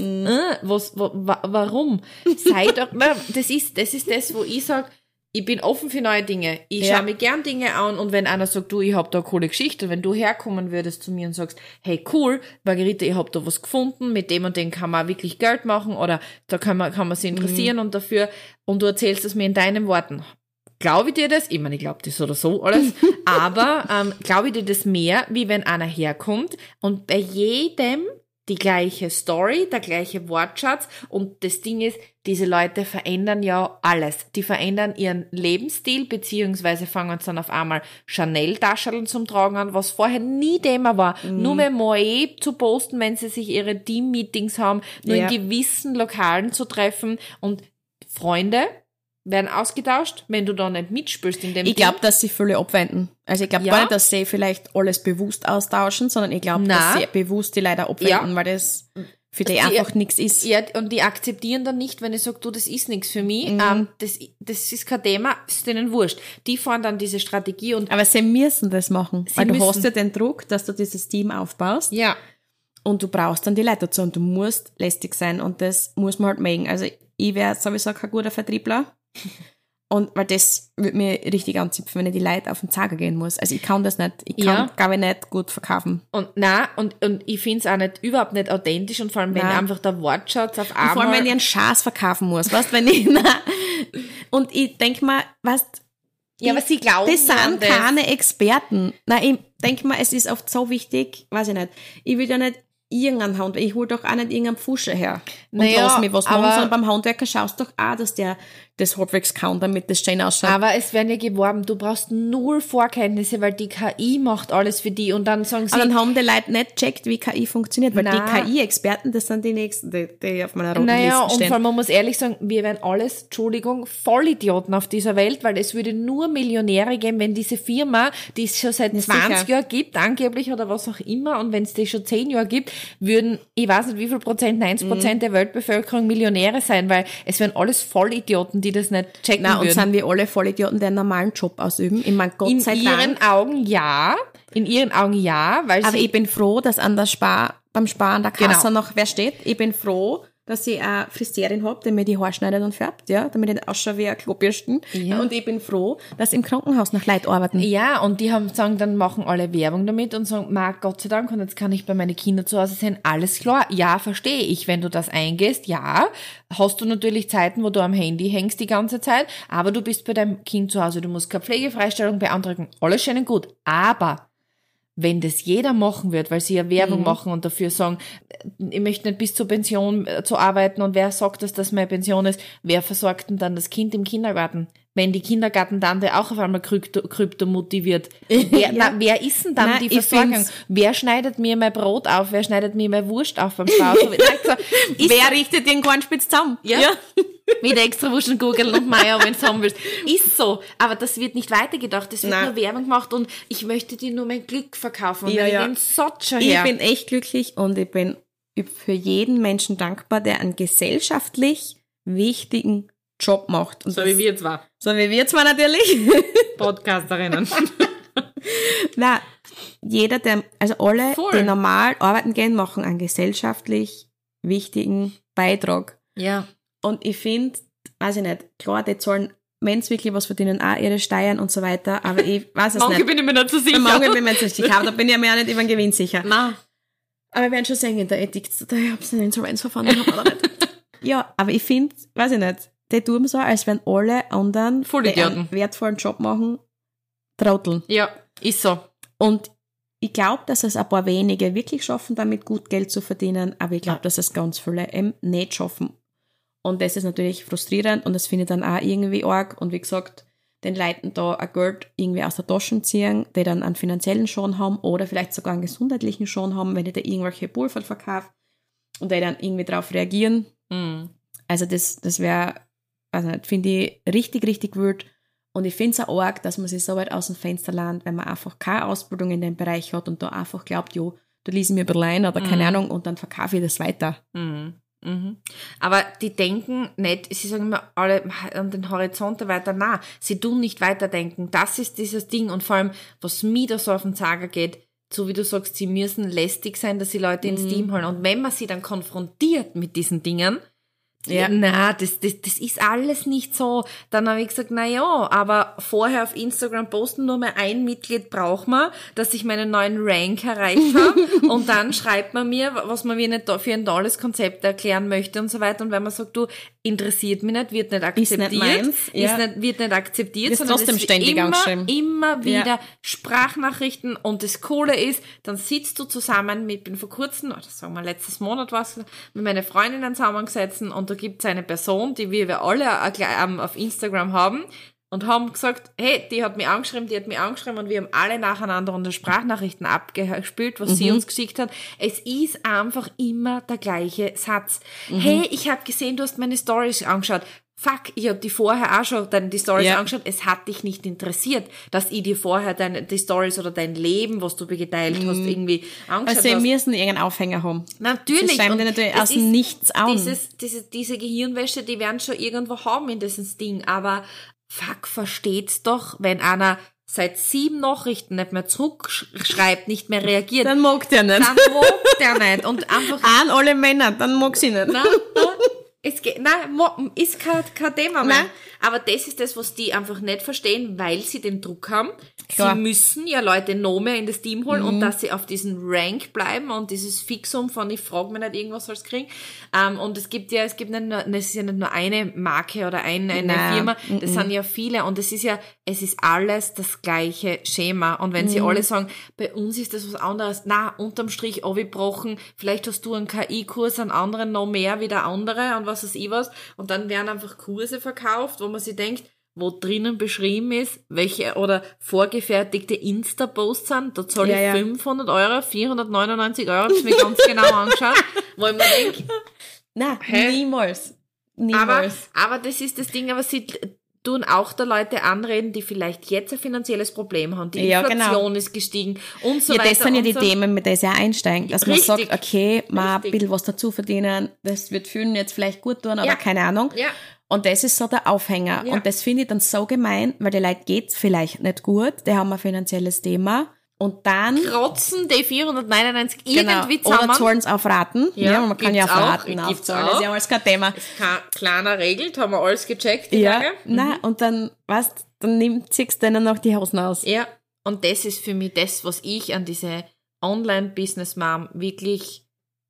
warum? Sei doch, das ist das, wo ich sag, ich bin offen für neue Dinge. Ich schaue mir gern Dinge an und wenn einer sagt, du, ich hab da eine coole Geschichte, wenn du herkommen würdest zu mir und sagst, hey cool, Margarita, ich hab da was gefunden, mit dem und dem kann man wirklich Geld machen oder da kann man sich interessieren und dafür, und du erzählst es mir in deinen Worten. Glaube ich dir das? Ich meine, ich glaube das oder so alles, aber glaube ich dir das mehr, wie wenn einer herkommt und bei jedem die gleiche Story, der gleiche Wortschatz und das Ding ist, diese Leute verändern ja alles. Die verändern ihren Lebensstil, beziehungsweise fangen dann auf einmal Chanel-Tascheln zum Tragen an, was vorher nie Thema war. Nur mehr Moe zu posten, wenn sie sich ihre Team-Meetings haben, nur in gewissen Lokalen zu treffen und Freunde werden ausgetauscht, wenn du da nicht mitspielst in dem Ich glaube, dass sie viele abwenden. Also ich glaube gar nicht, dass sie vielleicht alles bewusst austauschen, sondern ich glaube, dass sie bewusst die Leute abwenden, weil das für die einfach nichts ist. Ja, und die akzeptieren dann nicht, wenn ich sage, du, das ist nichts für mich, das ist kein Thema, ist denen wurscht. Die fahren dann diese Strategie und... Aber sie müssen das machen, weil du hast ja den Druck, dass du dieses Team aufbaust. Ja. Und du brauchst dann die Leute dazu und du musst lästig sein und das muss man halt mögen. Also ich wäre sowieso kein guter Vertriebler. Und weil das würde mir richtig anzipfen, wenn ich die Leute auf den Zager gehen muss. Also ich kann das nicht. Ich kann, glaube ich, nicht gut verkaufen. Und ich finde es auch überhaupt nicht authentisch und vor allem, wenn einfach der Wortschatz auf einmal... Und vor allem, wenn ich einen Schaß verkaufen muss, weißt, wenn ich... Und ich denke mal, weißt... Ja, aber sie glauben das sind keine Experten. Nein, ich denke mal, es ist oft so wichtig, weiß ich nicht, ich will ja nicht irgendeinen Handwerker, ich hol doch auch nicht irgendeinen Pfuscher her und lass mich was machen, sondern beim Handwerker schaust doch auch, dass der das halbwegs kann, damit das schön ausschaut. Aber es werden ja geworben, du brauchst 0 Vorkenntnisse, weil die KI macht alles für die und dann sagen sie... Aber dann haben die Leute nicht gecheckt, wie KI funktioniert, weil die KI-Experten, das sind die nächsten, die auf meiner roten Liste stehen. Und vor allem, man muss ehrlich sagen, wir wären alles, Entschuldigung, Vollidioten auf dieser Welt, weil es würde nur Millionäre geben, wenn diese Firma, die es schon seit 20 Jahren gibt, angeblich oder was auch immer, und wenn es die schon 10 Jahre gibt, würden, ich weiß nicht wie viel Prozent, 90% der Weltbevölkerung Millionäre sein, weil es wären alles Vollidioten, die das nicht checken würden. Und sind wir alle Vollidioten, die einen normalen Job ausüben? Ich meine, Gott sei Dank. In ihren Augen ja, weil aber ich bin froh, dass beim Sparen an der Kasse noch wer steht. Ich bin froh, dass ich eine Friseurin habe, die mir die Haare schneidet und färbt, ja, damit ich nicht ausschaue wie ein Klobürsten. Ja. Und ich bin froh, dass im Krankenhaus noch Leute arbeiten. Ja, und die sagen, dann machen alle Werbung damit und sagen, Gott sei Dank, und jetzt kann ich bei meinen Kindern zu Hause sein, alles klar. Ja, verstehe ich, wenn du das eingehst, ja, hast du natürlich Zeiten, wo du am Handy hängst die ganze Zeit, aber du bist bei deinem Kind zu Hause, du musst keine Pflegefreistellung beantragen, alles schön und gut, aber wenn das jeder machen wird, weil sie ja Werbung machen und dafür sagen, ich möchte nicht bis zur Pension zu arbeiten und wer sagt, dass das meine Pension ist, wer versorgt denn dann das Kind im Kindergarten? Wenn die Kindergartentante auch auf einmal Krypto motiviert. Wer ist denn dann die Versorgung? Wer schneidet mir mein Brot auf? Wer schneidet mir meine Wurst auf beim Spaß? Wer richtet den Kornspitz zusammen? Ja. Mit extra Wurst und Gurgeln und Meier, wenn du haben willst. Ist so. Aber das wird nicht weitergedacht. Das wird nur Werbung gemacht und ich möchte dir nur mein Glück verkaufen. Und ich bin Sotscher her. Ich bin echt glücklich und ich bin für jeden Menschen dankbar, der einen gesellschaftlich wichtigen Job macht. Und so wie wir zwar. So wie wir zwar natürlich. Podcasterinnen. Nein, jeder, also alle, die normal arbeiten gehen, machen einen gesellschaftlich wichtigen Beitrag. Ja. Und ich finde, weiß ich nicht, klar, die zahlen, wenn es wirklich was verdienen, auch ihre Steuern und so weiter, aber ich weiß es nicht. Manche bin ich mir nicht so sicher. Manche bin ich mir nicht so sicher, aber da bin ich mir auch nicht über den Gewinn sicher. Nein. Aber wir werden schon sehen, in der Ethik, ich habe es in den Insolvenzverfahren oder nicht. Ja, aber ich finde, weiß ich nicht, die tun so, als wenn alle anderen, die einen wertvollen Job machen, trotteln. Ja, ist so. Und ich glaube, dass es ein paar wenige wirklich schaffen, damit gut Geld zu verdienen, aber ich glaube, dass es ganz viele eben nicht schaffen. Und das ist natürlich frustrierend und das finde ich dann auch irgendwie arg. Und wie gesagt, den Leuten da ein Geld irgendwie aus der Tasche ziehen, die dann einen finanziellen Schaden haben oder vielleicht sogar einen gesundheitlichen Schaden haben, wenn ich da irgendwelche Pulver verkaufe und die dann irgendwie drauf reagieren. Mhm. Also das wäre, also finde ich richtig, richtig wild. Und ich finde es auch arg, dass man sich so weit aus dem Fenster lernt, wenn man einfach keine Ausbildung in dem Bereich hat und da einfach glaubt, jo, da lese ich mir ein bisschen ein oder keine Ahnung und dann verkaufe ich das weiter. Aber die denken nicht, sie sagen immer alle an den Horizont weiter, nein, sie tun nicht weiterdenken. Das ist dieses Ding und vor allem, was mir da so auf den Zager geht, so wie du sagst, sie müssen lästig sein, dass sie Leute ins Team holen. Und wenn man sie dann konfrontiert mit diesen Dingen, das ist alles nicht so. Dann habe ich gesagt, aber vorher auf Instagram posten, nur mehr ein Mitglied braucht man, dass ich meinen neuen Rank erreicht habe. Und dann schreibt man mir, was man mir nicht für ein tolles Konzept erklären möchte und so weiter. Und wenn man sagt, du, interessiert mich nicht, wird nicht akzeptiert, wird nicht akzeptiert, sondern trotzdem ständig immer wieder Sprachnachrichten. Und das Coole ist, dann sitzt du zusammen mit, bin vor kurzem, oder sagen wir letztes Monat was, mit meinen Freundinnen zusammengesetzt und da gibt es eine Person, die wir alle auf Instagram haben und haben gesagt, hey, die hat mich angeschrieben und wir haben alle nacheinander unsere Sprachnachrichten abgespielt, was sie uns geschickt hat. Es ist einfach immer der gleiche Satz. Hey, ich habe gesehen, du hast meine Stories angeschaut. Fuck, ich habe die vorher auch schon die Stories angeschaut. Es hat dich nicht interessiert, dass ich dir vorher die Stories oder dein Leben, was du geteilt hast, irgendwie angeschaut hast. Also wir müssen irgendeinen Aufhänger haben. Natürlich. Sie schreiben dir natürlich aus dem Nichts an. Diese Gehirnwäsche, die werden schon irgendwo haben in diesem Ding. Aber fuck, versteht's doch, wenn einer seit 7 Nachrichten nicht mehr zurückschreibt, nicht mehr reagiert. Dann mag der nicht. Und einfach... An alle Männer, dann mag sie nicht. Ist kein Thema mehr. Nein. Aber das ist das, was die einfach nicht verstehen, weil sie den Druck haben. Klar. Sie müssen ja Leute noch mehr in das Team holen und dass sie auf diesen Rank bleiben und dieses Fixum von ich frage mich nicht, irgendwas soll's kriegen. Und es ist ja nicht nur eine Marke oder eine Firma, das sind ja viele und es ist alles das gleiche Schema. Und wenn sie alle sagen, bei uns ist das was anderes, unterm Strich abgebrochen, vielleicht hast du einen KI-Kurs, an anderen noch mehr wie der andere und was weiß ich was. Und dann werden einfach Kurse verkauft, wo man sich denkt, wo drinnen beschrieben ist, welche oder vorgefertigte Insta-Posts sind, da zahle ich 500 Euro, 499 Euro, habe ich mir ganz genau angeschaut, wo ich mir denke, niemals. Aber das ist das Ding, aber sie tun auch da Leute anreden, die vielleicht jetzt ein finanzielles Problem haben, die Inflation ist gestiegen und so weiter. Das sind ja die Themen, mit denen sie auch einsteigen, dass man sagt, okay, mal ein bisschen was dazu verdienen, das wird vielen jetzt vielleicht gut tun, aber keine Ahnung. Ja. Und das ist so der Aufhänger. Ja. Und das finde ich dann so gemein, weil die Leute geht's vielleicht nicht gut, die haben ein finanzielles Thema. Und dann... Krotzen die 499 irgendwie zusammen. Oder zahlen es auf Raten. Ja, man kann ja auf Raten aufzahlen. Das ist ja alles kein Thema. Das ist kein kleiner Regel, da haben wir alles gecheckt, die Tage. Nein, und dann, dann ziehst du denen noch die Hosen aus. Ja, und das ist für mich das, was ich an diese Online-Business-Mom wirklich...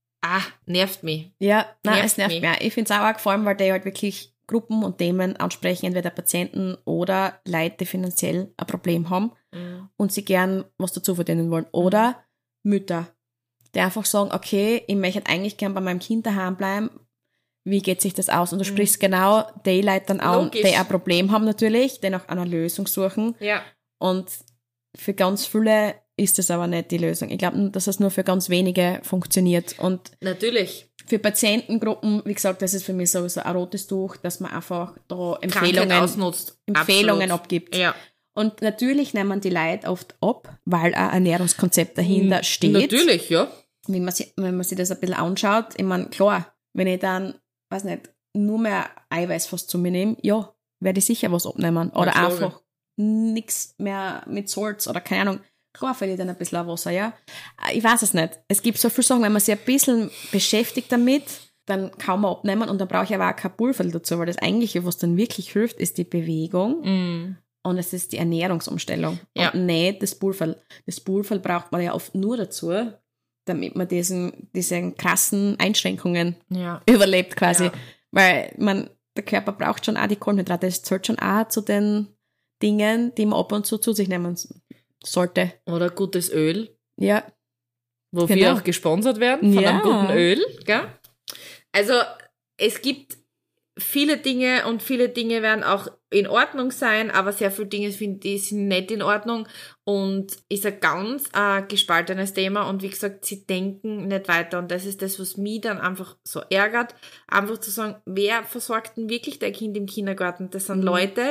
nervt mich. Ja, es nervt mich. Ich finde es auch vor allem, weil die halt wirklich Gruppen und Themen ansprechen, entweder Patienten oder Leute, die finanziell ein Problem haben und sie gern was dazu verdienen wollen. Oder Mütter, die einfach sagen, okay, ich möchte eigentlich gern bei meinem Kind daheim bleiben, wie geht sich das aus? Und du sprichst genau die Leute dann an, die ein Problem haben natürlich, die nach einer Lösung suchen. Ja. Und für ganz viele ist das aber nicht die Lösung. Ich glaube, dass es nur für ganz wenige funktioniert. Und natürlich. Für Patientengruppen, wie gesagt, das ist für mich sowieso ein rotes Tuch, dass man einfach da Empfehlungen abgibt. Ja. Und natürlich nehmen die Leute oft ab, weil ein Ernährungskonzept dahinter steht. Natürlich, ja. Wenn man sich das ein bisschen anschaut, ich meine, klar, wenn ich dann, weiß nicht, nur mehr Eiweiß fast zu mir nehme, ja, werde ich sicher was abnehmen. Oder einfach nichts mehr mit Salz oder keine Ahnung. Klar verliert dann ein bisschen Wasser, ja. Ich weiß es nicht. Es gibt so viele Sachen, wenn man sich ein bisschen beschäftigt damit, dann kann man abnehmen und dann brauche ich aber auch kein Pulver dazu, weil das Eigentliche, was dann wirklich hilft, ist die Bewegung und es ist die Ernährungsumstellung und nicht das Pulver. Das Pulver braucht man ja oft nur dazu, damit man diesen krassen Einschränkungen überlebt quasi. Ja. Weil der Körper braucht schon auch die Kohlenhydrate. Das zählt schon auch zu den Dingen, die man ab und zu sich nehmen sollte. Oder gutes Öl. Ja. Wofür wir auch gesponsert werden von einem guten Öl. Gell? Also es gibt viele Dinge und viele Dinge werden auch in Ordnung sein, aber sehr viele Dinge finde ich sind nicht in Ordnung und ist ein ganz gespaltenes Thema und wie gesagt, sie denken nicht weiter und das ist das, was mich dann einfach so ärgert, einfach zu sagen, wer versorgt denn wirklich dein Kind im Kindergarten? Das sind Leute,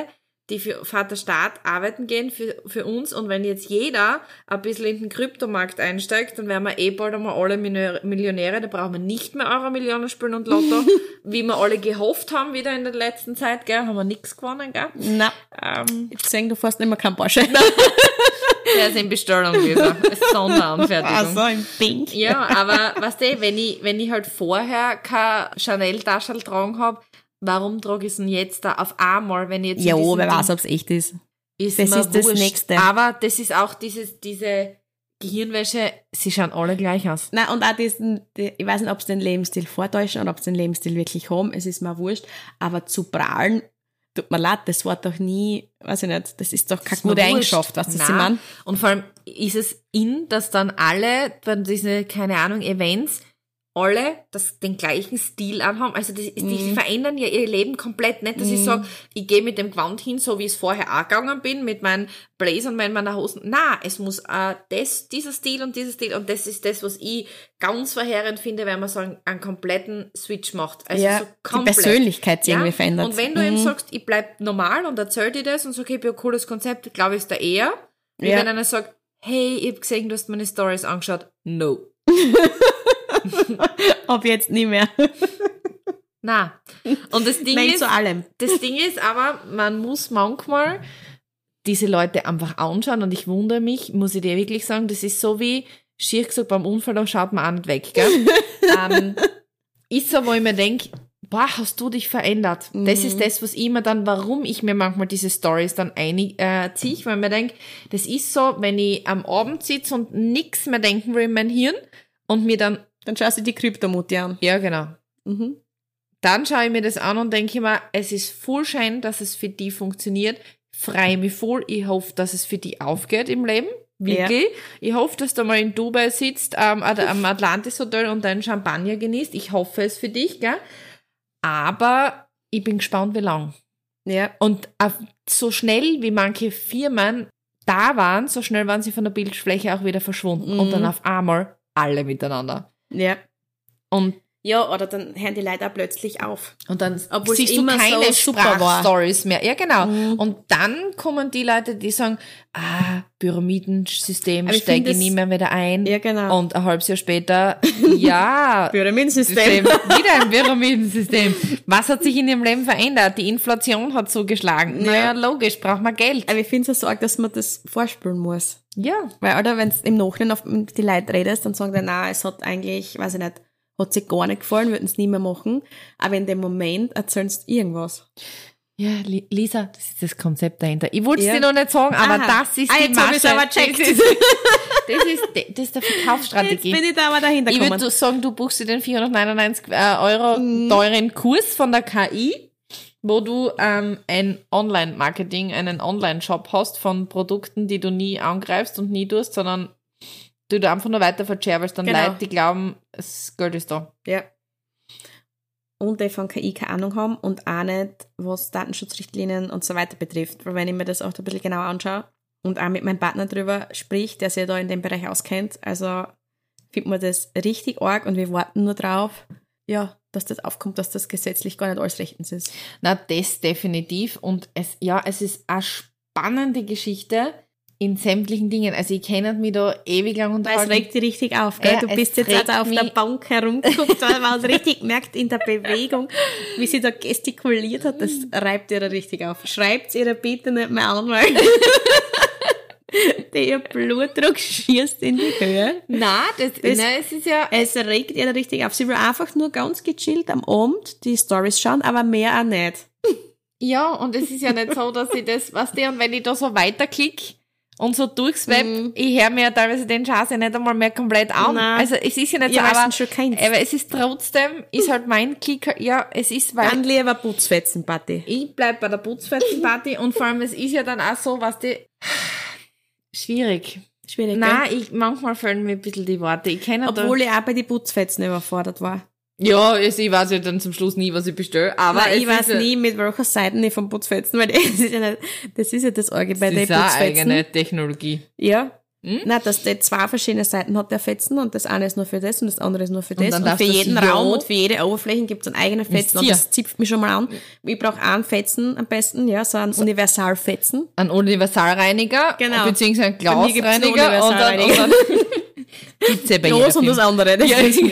die für Vater Staat arbeiten gehen für uns und wenn jetzt jeder ein bisschen in den Kryptomarkt einsteigt, dann werden wir bald einmal alle Millionäre, da brauchen wir nicht mehr Euro-Millionen spielen und Lotto, wie wir alle gehofft haben wieder in der letzten Zeit, gell, haben wir nichts gewonnen, gell? Na, jetzt sehen du fast nicht mehr kein Porsche. Der ist in Bestellung gewesen, als Sonderanfertigung. Also im Pink. Ja, aber weißt du, wenn ich halt vorher kein Chanel-Taschel getragen habe, warum trage ich es denn jetzt da auf einmal, wenn ich jetzt... Ja, wer weiß, ob es echt ist. Ist das mir ist das wurscht. Nächste. Aber das ist auch diese Gehirnwäsche, sie schauen alle gleich aus. Nein, und auch ich weiß nicht, ob sie den Lebensstil vortäuschen oder ob sie den Lebensstil wirklich haben, es ist mir wurscht, aber zu prahlen, tut mir leid, das war doch nie, weiß ich nicht, das ist doch keine gute Eigenschaft, was das ich meine. Und vor allem ist es dass dann alle, bei diese, keine Ahnung, Events, alle den gleichen Stil anhaben. Also die verändern ja ihr Leben komplett. Nicht, dass ich sage, ich gehe mit dem Gewand hin, so wie ich es vorher auch gegangen bin, mit meinen Blazern, mit meiner Hosen. Nein, es muss dieser Stil und dieser Stil und das ist das, was ich ganz verheerend finde, wenn man so einen kompletten Switch macht. Also ja, so komplett. Die Persönlichkeit sich irgendwie verändert. Und wenn du eben sagst, ich bleib normal und erzähl dir das und sag, okay, ich habe ein cooles Konzept, glaube ich, ist da eher. Wie wenn einer sagt, hey, ich habe gesehen, du hast meine Stories angeschaut. No. Ab jetzt nie mehr. Nein. Und das Ding Nein, ist, zu allem. Das Ding ist aber, man muss manchmal diese Leute einfach anschauen und ich wundere mich, muss ich dir wirklich sagen, das ist so wie, schier gesagt, beim Unfall, da schaut man auch nicht weg, gell? Ist so, wo ich mir denke, boah, hast du dich verändert? Das ist das, was ich mir dann, warum ich mir manchmal diese Stories dann ziehe, weil ich mir denke, das ist so, wenn ich am Abend sitze und nichts mehr denken will in mein Hirn und mir dann schaust du die Kryptomutti an. Ja, genau. Dann schaue ich mir das an und denke mir, es ist voll schön, dass es für die funktioniert. Freue mich voll. Ich hoffe, dass es für die aufgeht im Leben. Wirklich. Ja. Ich hoffe, dass du mal in Dubai sitzt, am Atlantis Hotel und deinen Champagner genießt. Ich hoffe es für dich, gell? Aber ich bin gespannt, wie lang. Ja. Und so schnell, wie manche Firmen da waren, so schnell waren sie von der Bildfläche auch wieder verschwunden. Und dann auf einmal alle miteinander. Ja. Und ja, oder dann hören die Leute auch plötzlich auf. Und dann obwohl siehst du keine so Sprachstories mehr. Ja, genau. Und dann kommen die Leute, die sagen, Pyramidensystem, steige ich nie mehr wieder ein. Ja, genau. Und ein halbes Jahr später, ja. Pyramidensystem. Wieder ein Pyramidensystem. Was hat sich in ihrem Leben verändert? Die Inflation hat zugeschlagen. Ja. Naja, logisch, braucht man Geld. Aber ich finde es so arg, dass man das vorspüren muss. Ja. Weil, oder wenn es im Nachhinein auf die Leute redest, dann sagen die, na, es hat eigentlich, weiß ich nicht, hat sich gar nicht gefallen, würden es nie mehr machen. Aber in dem Moment erzählst du irgendwas. Ja, Lisa, das ist das Konzept dahinter. Ich wollte es dir noch nicht sagen, aber das ist die Masche. Jetzt habe ich aber checkt. Das ist der Verkaufsstrategie. Jetzt bin ich da aber dahinter gekommen. Ich würde sagen, du buchst dir den 499 € teuren Kurs von der KI, wo du ein Online-Marketing, einen Online-Shop hast von Produkten, die du nie angreifst und nie tust, sondern du einfach nur weiter verscherbelst, dann Leute, die glauben, das Geld ist da. Ja. Und die von KI keine Ahnung haben und auch nicht, was Datenschutzrichtlinien und so weiter betrifft. Weil wenn ich mir das auch ein bisschen genauer anschaue und auch mit meinem Partner drüber sprich, der sich da in dem Bereich auskennt, also findet man das richtig arg und wir warten nur drauf, ja, dass das aufkommt, dass das gesetzlich gar nicht alles rechtens ist. Na, das definitiv. Und es ist eine spannende Geschichte, in sämtlichen Dingen. Also ich kenne mich da ewig lang unterhalten. Weil es regt dich richtig auf, gell? Du bist jetzt also auf der Bank herumgeguckt, weil man es richtig merkt in der Bewegung, wie sie da gestikuliert hat, das reibt ihr da richtig auf. Schreibt's ihr bitte nicht mehr an, weil der Blutdruck schießt in die Höhe. Nein, es ist ja... Es regt ihr da richtig auf. Sie will einfach nur ganz gechillt am Abend die Stories schauen, aber mehr auch nicht. Ja, und es ist ja nicht so, dass ich das, weißt du, und wenn ich da so weiterklicke, und so durchswipe, ich höre mir ja teilweise den Scheiß ja nicht einmal mehr komplett an. Nein. Also es ist ja nicht so, aber es ist trotzdem, ist halt mein Klick, ja, es ist, weil... Dann lieber Putzfetzenparty. Ich bleib bei der Putzfetzenparty und vor allem, es ist ja dann auch so, was die... Schwierig. Nein, manchmal fehlen mir ein bisschen die Worte. Ich kenne obwohl ich auch bei den Putzfetzen überfordert war. Ja, ich weiß ja dann zum Schluss nie, was ich bestelle. Aber ich weiß nie, mit welcher Seiten ich vom Putzfetzen, weil das ist ja das Orge bei den Putzfetzen. Das ist eine eigene Technologie. Ja, Nein, dass der 2 verschiedene Seiten hat, der Fetzen, und das eine ist nur für das und das andere ist nur für das. dann Und darf für das jeden ja Raum und für jede Oberfläche gibt es einen eigenen Fetzen. Und Tier. das zipft mich schon mal an. Ich brauche einen Fetzen am besten, ja, so einen Universalfetzen. Ein Universalreiniger, Genau. beziehungsweise ein Bei mir gibt's einen Glasreiniger und dann gibt's ja bei jeder Los und das Firma. andere. Das ist,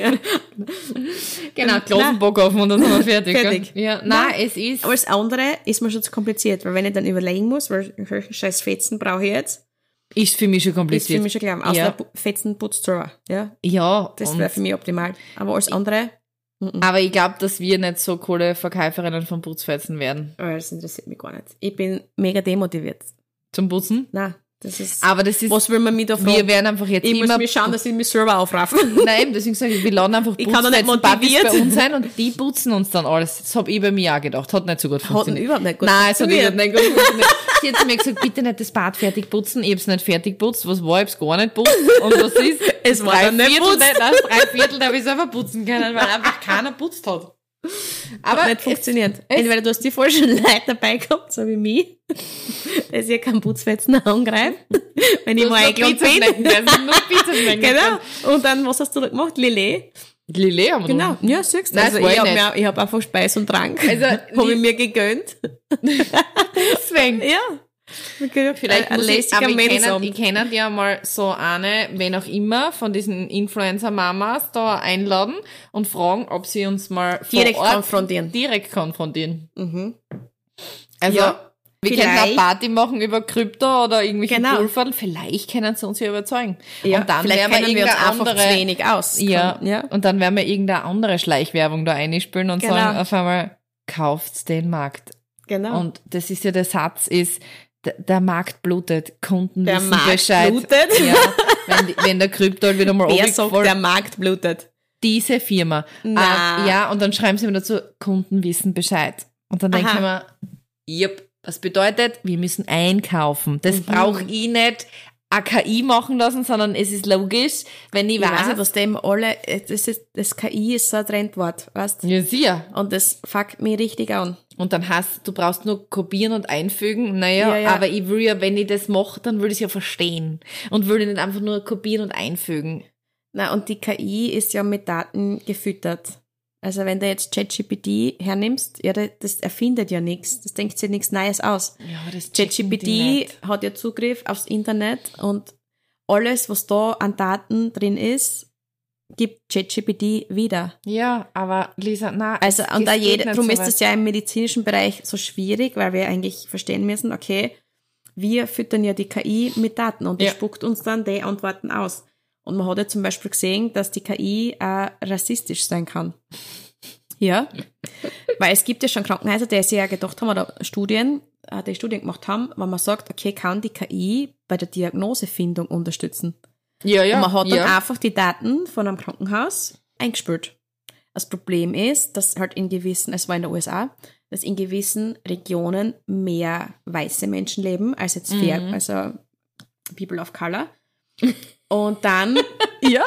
Genau, Klosenbockofen und dann sind wir fertig. Fertig. Gell? Ja, nein, es ist... Aber das andere ist mir schon zu kompliziert, weil wenn ich dann überlegen muss, welchen scheiß Fetzen brauche ich jetzt, Ist für mich schon ist kompliziert. für mich schon klar. Außer Ja. der Fetzen putzt drüber. Ja, Ja, das und- wäre für mich optimal. Aber alles andere, aber ich glaube, dass wir nicht so coole Verkäuferinnen von Putzfetzen werden. das interessiert mich gar nicht. Ich bin mega demotiviert. Zum Putzen. Nein, das ist, Aber das ist... was will man mich da fragen? wir werden einfach jetzt Ich muss immer... mir schauen, dass ich mich selber aufraffe. Nein, deswegen sage ich, wir laden einfach Ich kann doch nicht Putzfetzen-Babys motiviert. bei uns sein und die putzen uns dann alles. Das habe ich bei mir auch gedacht. Hat nicht so gut Hat funktioniert. überhaupt nicht gut Nein, es hat funktioniert. überhaupt nicht gut funktioniert. Sie hat zu mir gesagt, bitte nicht das Bad fertig putzen. Ich hab's nicht fertig putzt. Was war, ich hab's gar nicht putzt. Und was ist? Es war dann nicht putzt. Drei Viertel habe ich selber putzen können, weil einfach keiner putzt hat. Aber Hat nicht funktioniert. Entweder du hast die falschen Leute dabei gehabt, so wie mich, dass ich keinen Putzfetzen angreife, wenn ich mal eingeladen bin. Nur Pizzasnacken. Genau. Und dann, was hast du da gemacht? Lillet. Lillet haben wir Genau. genommen. Ja, siehst du. Nein, Also das war ich ich habe hab einfach Speis und Trank. Also, habe ich mir gegönnt. Deswegen. Ja. Vielleicht ein muss ich, lässiger aber ich Mädelsabend. kenne ja mal so eine, wen auch immer, von diesen Influencer-Mamas da einladen und fragen, ob sie uns mal Direkt vor Ort konfrontieren. direkt konfrontieren. Mhm. Also, Ja, wir können vielleicht. eine Party machen über Krypto oder irgendwelche Genau. Pulverl. Vielleicht können sie uns ja überzeugen. Ja, und dann vielleicht werden wir kennen wir uns irgendeine einfach andere, zu wenig aus. ja, Ja. und dann werden wir irgendeine andere Schleichwerbung da einspielen und Genau. sagen auf einmal, kauft's den Markt. Genau. Und das ist ja der Satz ist, der Markt blutet, Kunden Der wissen Markt Bescheid. blutet? Ja, wenn der Krypto wieder mal Wer sagt, runtergefallen- der Markt blutet? diese Firma. Na. Ja, und dann schreiben sie mir dazu, Kunden wissen Bescheid. Und dann denke ich mir, yep, das bedeutet, wir müssen einkaufen. Das brauche ich nicht eine KI machen lassen, sondern es ist logisch, wenn ich Ich weiß weiß, nicht, was dem alle, das KI ist so ein Trendwort, weißt du? ja, sicher. Und das fuckt mich richtig an. Und dann hast du brauchst nur kopieren und einfügen. Naja, Ja, ja. aber ich will ja, wenn ich das mache, dann will ich es ja verstehen. Und will ich nicht einfach nur kopieren und einfügen. Na, und die KI ist ja mit Daten gefüttert. Also wenn du jetzt ChatGPT hernimmst, ja, das erfindet ja nichts. Das denkt sich nichts Neues aus. Ja, das checken die ChatGPT nicht. hat ja Zugriff aufs Internet und alles, was da an Daten drin ist, gibt ChatGPT wieder. Ja, aber Lisa, na, Also, es- und da es geht jeder, nicht darum so ist weit. das ja im medizinischen Bereich so schwierig, weil wir eigentlich verstehen müssen, okay, wir füttern ja die KI mit Daten und die Ja. spuckt uns dann die Antworten aus. Und man hat ja zum Beispiel gesehen, dass die KI auch rassistisch sein kann. Ja. Weil es gibt ja schon Krankenhäuser, die sich ja gedacht haben, oder Studien, die Studien gemacht haben, wenn man sagt, okay, kann die KI bei der Diagnosefindung unterstützen? Ja, ja. Und man hat dann ja. einfach die Daten von einem Krankenhaus eingespielt. Das Problem ist, dass halt in gewissen, es war in der USA, dass in gewissen Regionen mehr weiße Menschen leben als jetzt also People of Color. Und dann, ja,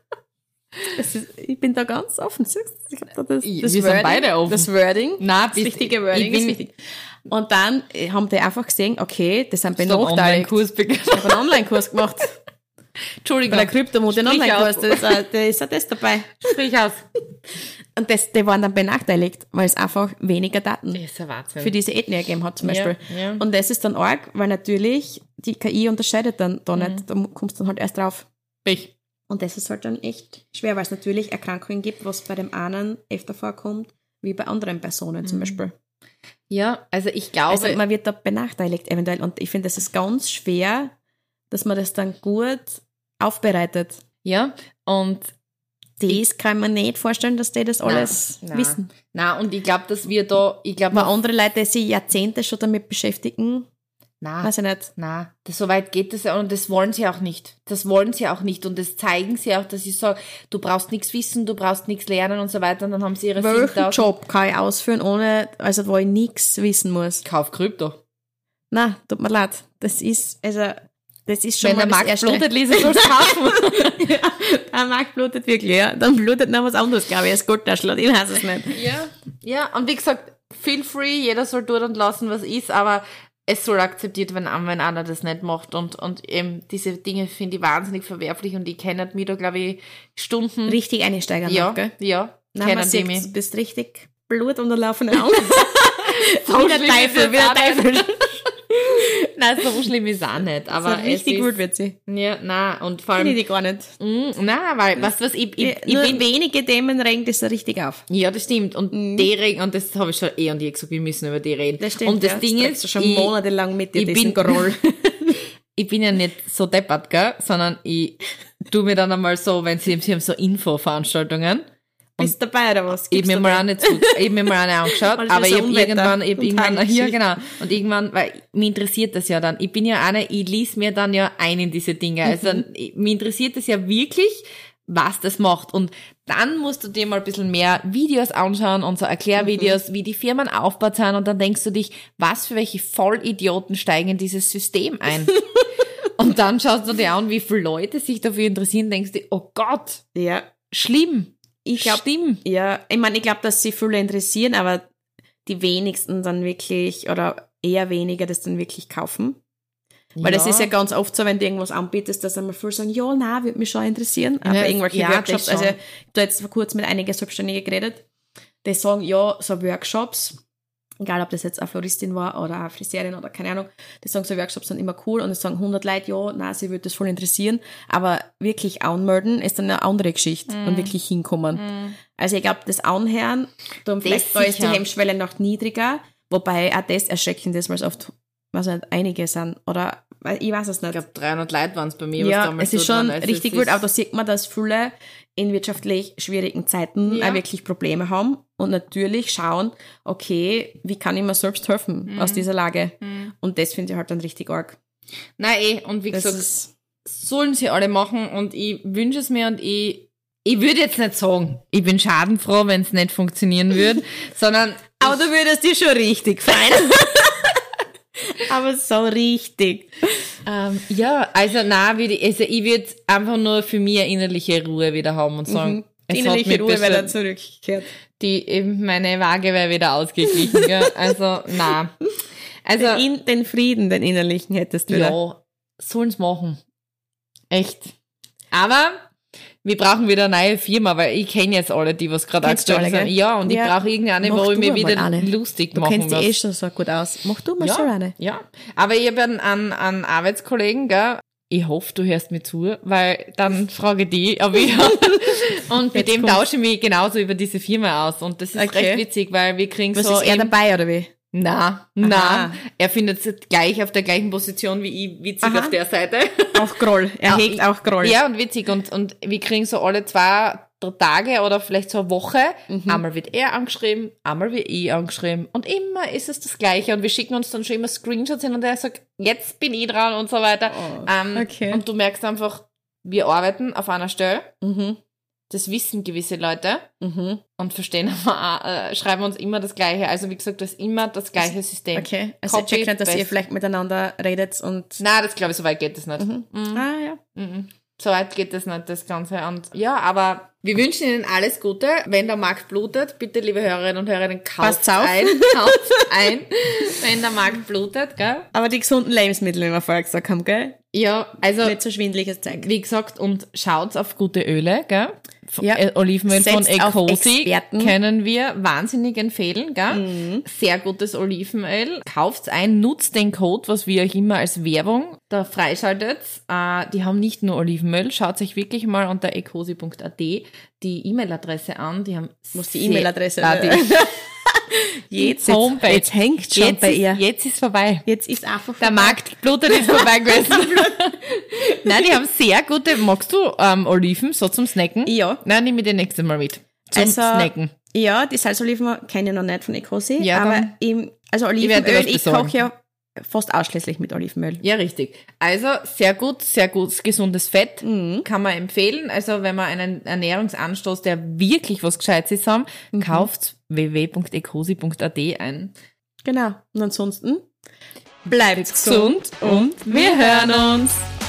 ich bin da ganz offen. Ich glaub, das Wir sind beide offen. Das Wording, Na, das richtige Wording ist wichtig. Und dann haben die einfach gesehen, okay, das sind Ich hab einen benachteiligt. Online-Kurs begonnen. Ich habe einen Online-Kurs gemacht. Entschuldigung. Bei der Kryptomutter einen Sprich Online-Kurs, aus. da ist auch das dabei. Sprich aus. Und die waren dann benachteiligt, weil es einfach weniger Daten Das ist ein Wahnsinn. für diese Ethnie gegeben hat zum Beispiel. ja. Und das ist dann arg, weil natürlich die KI unterscheidet dann da nicht. Da kommst du dann halt erst drauf. Sprich. Und das ist halt dann echt schwer, weil es natürlich Erkrankungen gibt, was bei dem einen öfter vorkommt, wie bei anderen Personen zum Beispiel. Ja, also ich glaube, Also man wird da benachteiligt eventuell. Und ich finde, das ist ganz schwer, dass man das dann gut aufbereitet. ja, und Das kann man nicht vorstellen, dass die das alles Nein. wissen. na und ich glaube, dass wir da, Weil andere Leute sich Jahrzehnte schon damit beschäftigen, na, weiß ich nicht. na, so weit geht das ja und das wollen sie auch nicht. Das wollen sie auch nicht und das zeigen sie auch, dass sie sagen, du brauchst nichts wissen, du brauchst nichts lernen und so weiter und dann haben sie ihre Welchen 7000 Job kann ich ausführen, ohne, also wo ich nichts wissen muss? Kauf Krypto. Na, tut mir leid. Das ist schon Wenn mal der das Markt Erste. blutet, Lisa, soll's kaufen. Der Markt blutet wirklich, ja. Dann blutet noch was anderes, glaube ich, als Goldtaschel. Ich weiß es nicht. Ja, und wie gesagt, feel free, jeder soll tun und lassen, was ist, aber es soll akzeptiert werden, wenn einer das nicht macht. Und eben diese Dinge finde ich wahnsinnig verwerflich und ich kenne mich da, glaube ich, Stunden. Richtig einsteigern. Ja, noch, gell? ja. Nein, man sieht, du bist richtig Blut unterlaufen Augen. So wie der Teufel, wie der Teufel. Nein, so schlimm ist es auch nicht. Aber so richtig gut wird sie. Ja, nein, und vor allem. Finde ich gar nicht. Nein, weil, weißt du was, ich nur bin wenige Themen regen das so richtig auf. Ja, das stimmt. Und die regen, und das habe ich schon und je gesagt, wir müssen über die reden. Das stimmt. Und das Ding ist, du schon monatelang mit dir diesen Groll. Ich bin ja nicht so deppert, gell, sondern ich tu mir dann einmal so, wenn sie haben so Infoveranstaltungen. Bist du dabei oder was? Ich hab mir mal auch nicht angeschaut, aber ich hab irgendwann, ja genau, und irgendwann, weil mich interessiert das ja dann, ich bin ja eine, ich lies mir dann ja ein in diese Dinge, also mich interessiert das ja wirklich, was das macht, und dann musst du dir mal ein bisschen mehr Videos anschauen und so Erklärvideos, wie die Firmen aufgebaut sind, und dann denkst du dich, was für welche Vollidioten steigen in dieses System ein? Und dann schaust du dir an, wie viele Leute sich dafür interessieren, denkst du, oh Gott, ja, schlimm. Ich glaube, ja, ich meine, ich glaube, dass sie viele interessieren, aber die wenigsten dann wirklich, oder eher weniger das dann wirklich kaufen. Weil das ist ja ganz oft so, wenn du irgendwas anbietest, dass einmal viele sagen, ja, nein, würde mich schon interessieren. Aber Ja, irgendwelche ja, Workshops, das also schon. ich habe da jetzt vor kurzem mit einigen Selbstständigen geredet, die sagen, ja, so Workshops, egal ob das jetzt eine Floristin war oder eine Friseurin oder keine Ahnung, die sagen, so Workshops sind immer cool, und es sagen 100 Leute, ja, nein, sie würde das voll interessieren, aber wirklich anmelden ist dann eine andere Geschichte und wirklich hinkommen. Also ich glaube, das Anhören, da ist die sicher. Hemmschwelle noch niedriger, wobei auch das erschreckend ist, weil es oft, was nicht, einige sind, oder ich weiß es nicht. Ich glaube, 300 Leute waren es bei mir. Ja, was damals es ist so schon dran. Also richtig es gut, ist- aber da sieht man, dass viele in wirtschaftlich schwierigen Zeiten auch wirklich Probleme haben und natürlich schauen, okay, wie kann ich mir selbst helfen aus dieser Lage? Und das finde ich halt dann richtig arg. Nein, und wie Das gesagt, ist, sollen sie alle machen, und ich wünsche es mir, und ich würde jetzt nicht sagen, ich bin schadenfroh, wenn es nicht funktionieren würde, sondern aber du würdest dir schon richtig feiern. Aber so richtig. ja, also nein, ich würde einfach nur für mich eine innerliche Ruhe wieder haben und sagen, Die es hat innerliche mich Ruhe bisschen- wieder zurückgekehrt. eben meine Waage wäre wieder ausgeglichen, gell? Also, nein. Also, Den Frieden, den innerlichen hättest du wieder. ja, sollen's machen. Echt. Aber wir brauchen wieder eine neue Firma, weil ich kenne jetzt alle, die was gerade Kennst du aktuell alle, sind. gell? Ja, und Ja. ich brauche irgendeine, Mach wo ich du mir einmal wieder eine. lustig Du machen kennst dich was. schon so gut aus. Mach du mal Ja, so eine. ja. Aber ich habe einen Arbeitskollegen, gell? Ich hoffe, du hörst mir zu, weil dann frage ich die, ob ich und mit Jetzt dem kommt's. tausche ich mich genauso über diese Firma aus. Und das ist Okay. recht witzig, weil wir kriegen Was so ist er eben- dabei, oder wie? Na. Er findet es gleich auf der gleichen Position wie ich, witzig Aha. auf der Seite. Auch Groll. Er hegt auch Groll. Ja, und witzig. Und wir kriegen so alle 2 Tage oder vielleicht so eine Woche. Einmal wird er angeschrieben, einmal wird ich angeschrieben. Und immer ist es das Gleiche. Und wir schicken uns dann schon immer Screenshots hin, und er sagt, jetzt bin ich dran und so weiter. okay. Und du merkst einfach, wir arbeiten auf einer Stelle. Mhm. Das wissen gewisse Leute Mhm. und verstehen aber auch, schreiben uns immer das Gleiche. Also wie gesagt, das ist immer das gleiche System. Okay. Also ich Copy, check nicht, dass ihr paste. vielleicht miteinander redet und... Nein, das glaube ich, so weit geht das nicht. Ah, ja. So weit geht das nicht, das Ganze. Und ja, aber wir wünschen Ihnen alles Gute. Wenn der Markt blutet, bitte, liebe Hörerinnen und Hörer, kauft Passt auf. kauft ein, wenn der Markt blutet, gell? Aber die gesunden Lebensmittel, wie wir vorher gesagt haben, gell? Ja, also, Nicht so schwindeliges Zeug. wie gesagt, und schaut auf gute Öle, gell? Ja. Olivenöl von Setzt auf Ecosi Experten. können wir wahnsinnig empfehlen, gell? Sehr gutes Olivenöl. Kauft's ein, nutzt den Code, was wir euch immer als Werbung da freischaltet. Die haben nicht nur Olivenöl, schaut euch wirklich mal unter ecosi.at die E-Mail-Adresse an. Die haben Muss die E-Mail-Adresse... Jetzt Homepage. Jetzt hängt schon bei ihr. Jetzt ist vorbei. Jetzt ist einfach Der Markt blutet ist vorbei gewesen. Nein, die haben sehr gute, magst du Oliven, so zum Snacken? Ja. Nein, nehme ich die nächste Mal mit. Zum Also, Snacken. Ja, die Salzoliven kenne ich noch nicht von Ecosi. Ja, aber dann- also werde dir Olivenöl, was ich besorgen. koche ja fast ausschließlich mit Olivenöl. Ja, richtig. Also sehr gut, gesundes Fett kann man empfehlen. Also wenn man einen Ernährungsanstoß, der wirklich was Gescheites ist, haben, kauft www.ecosi.at ein. Genau. Und ansonsten bleibt Gesund und wir hören uns.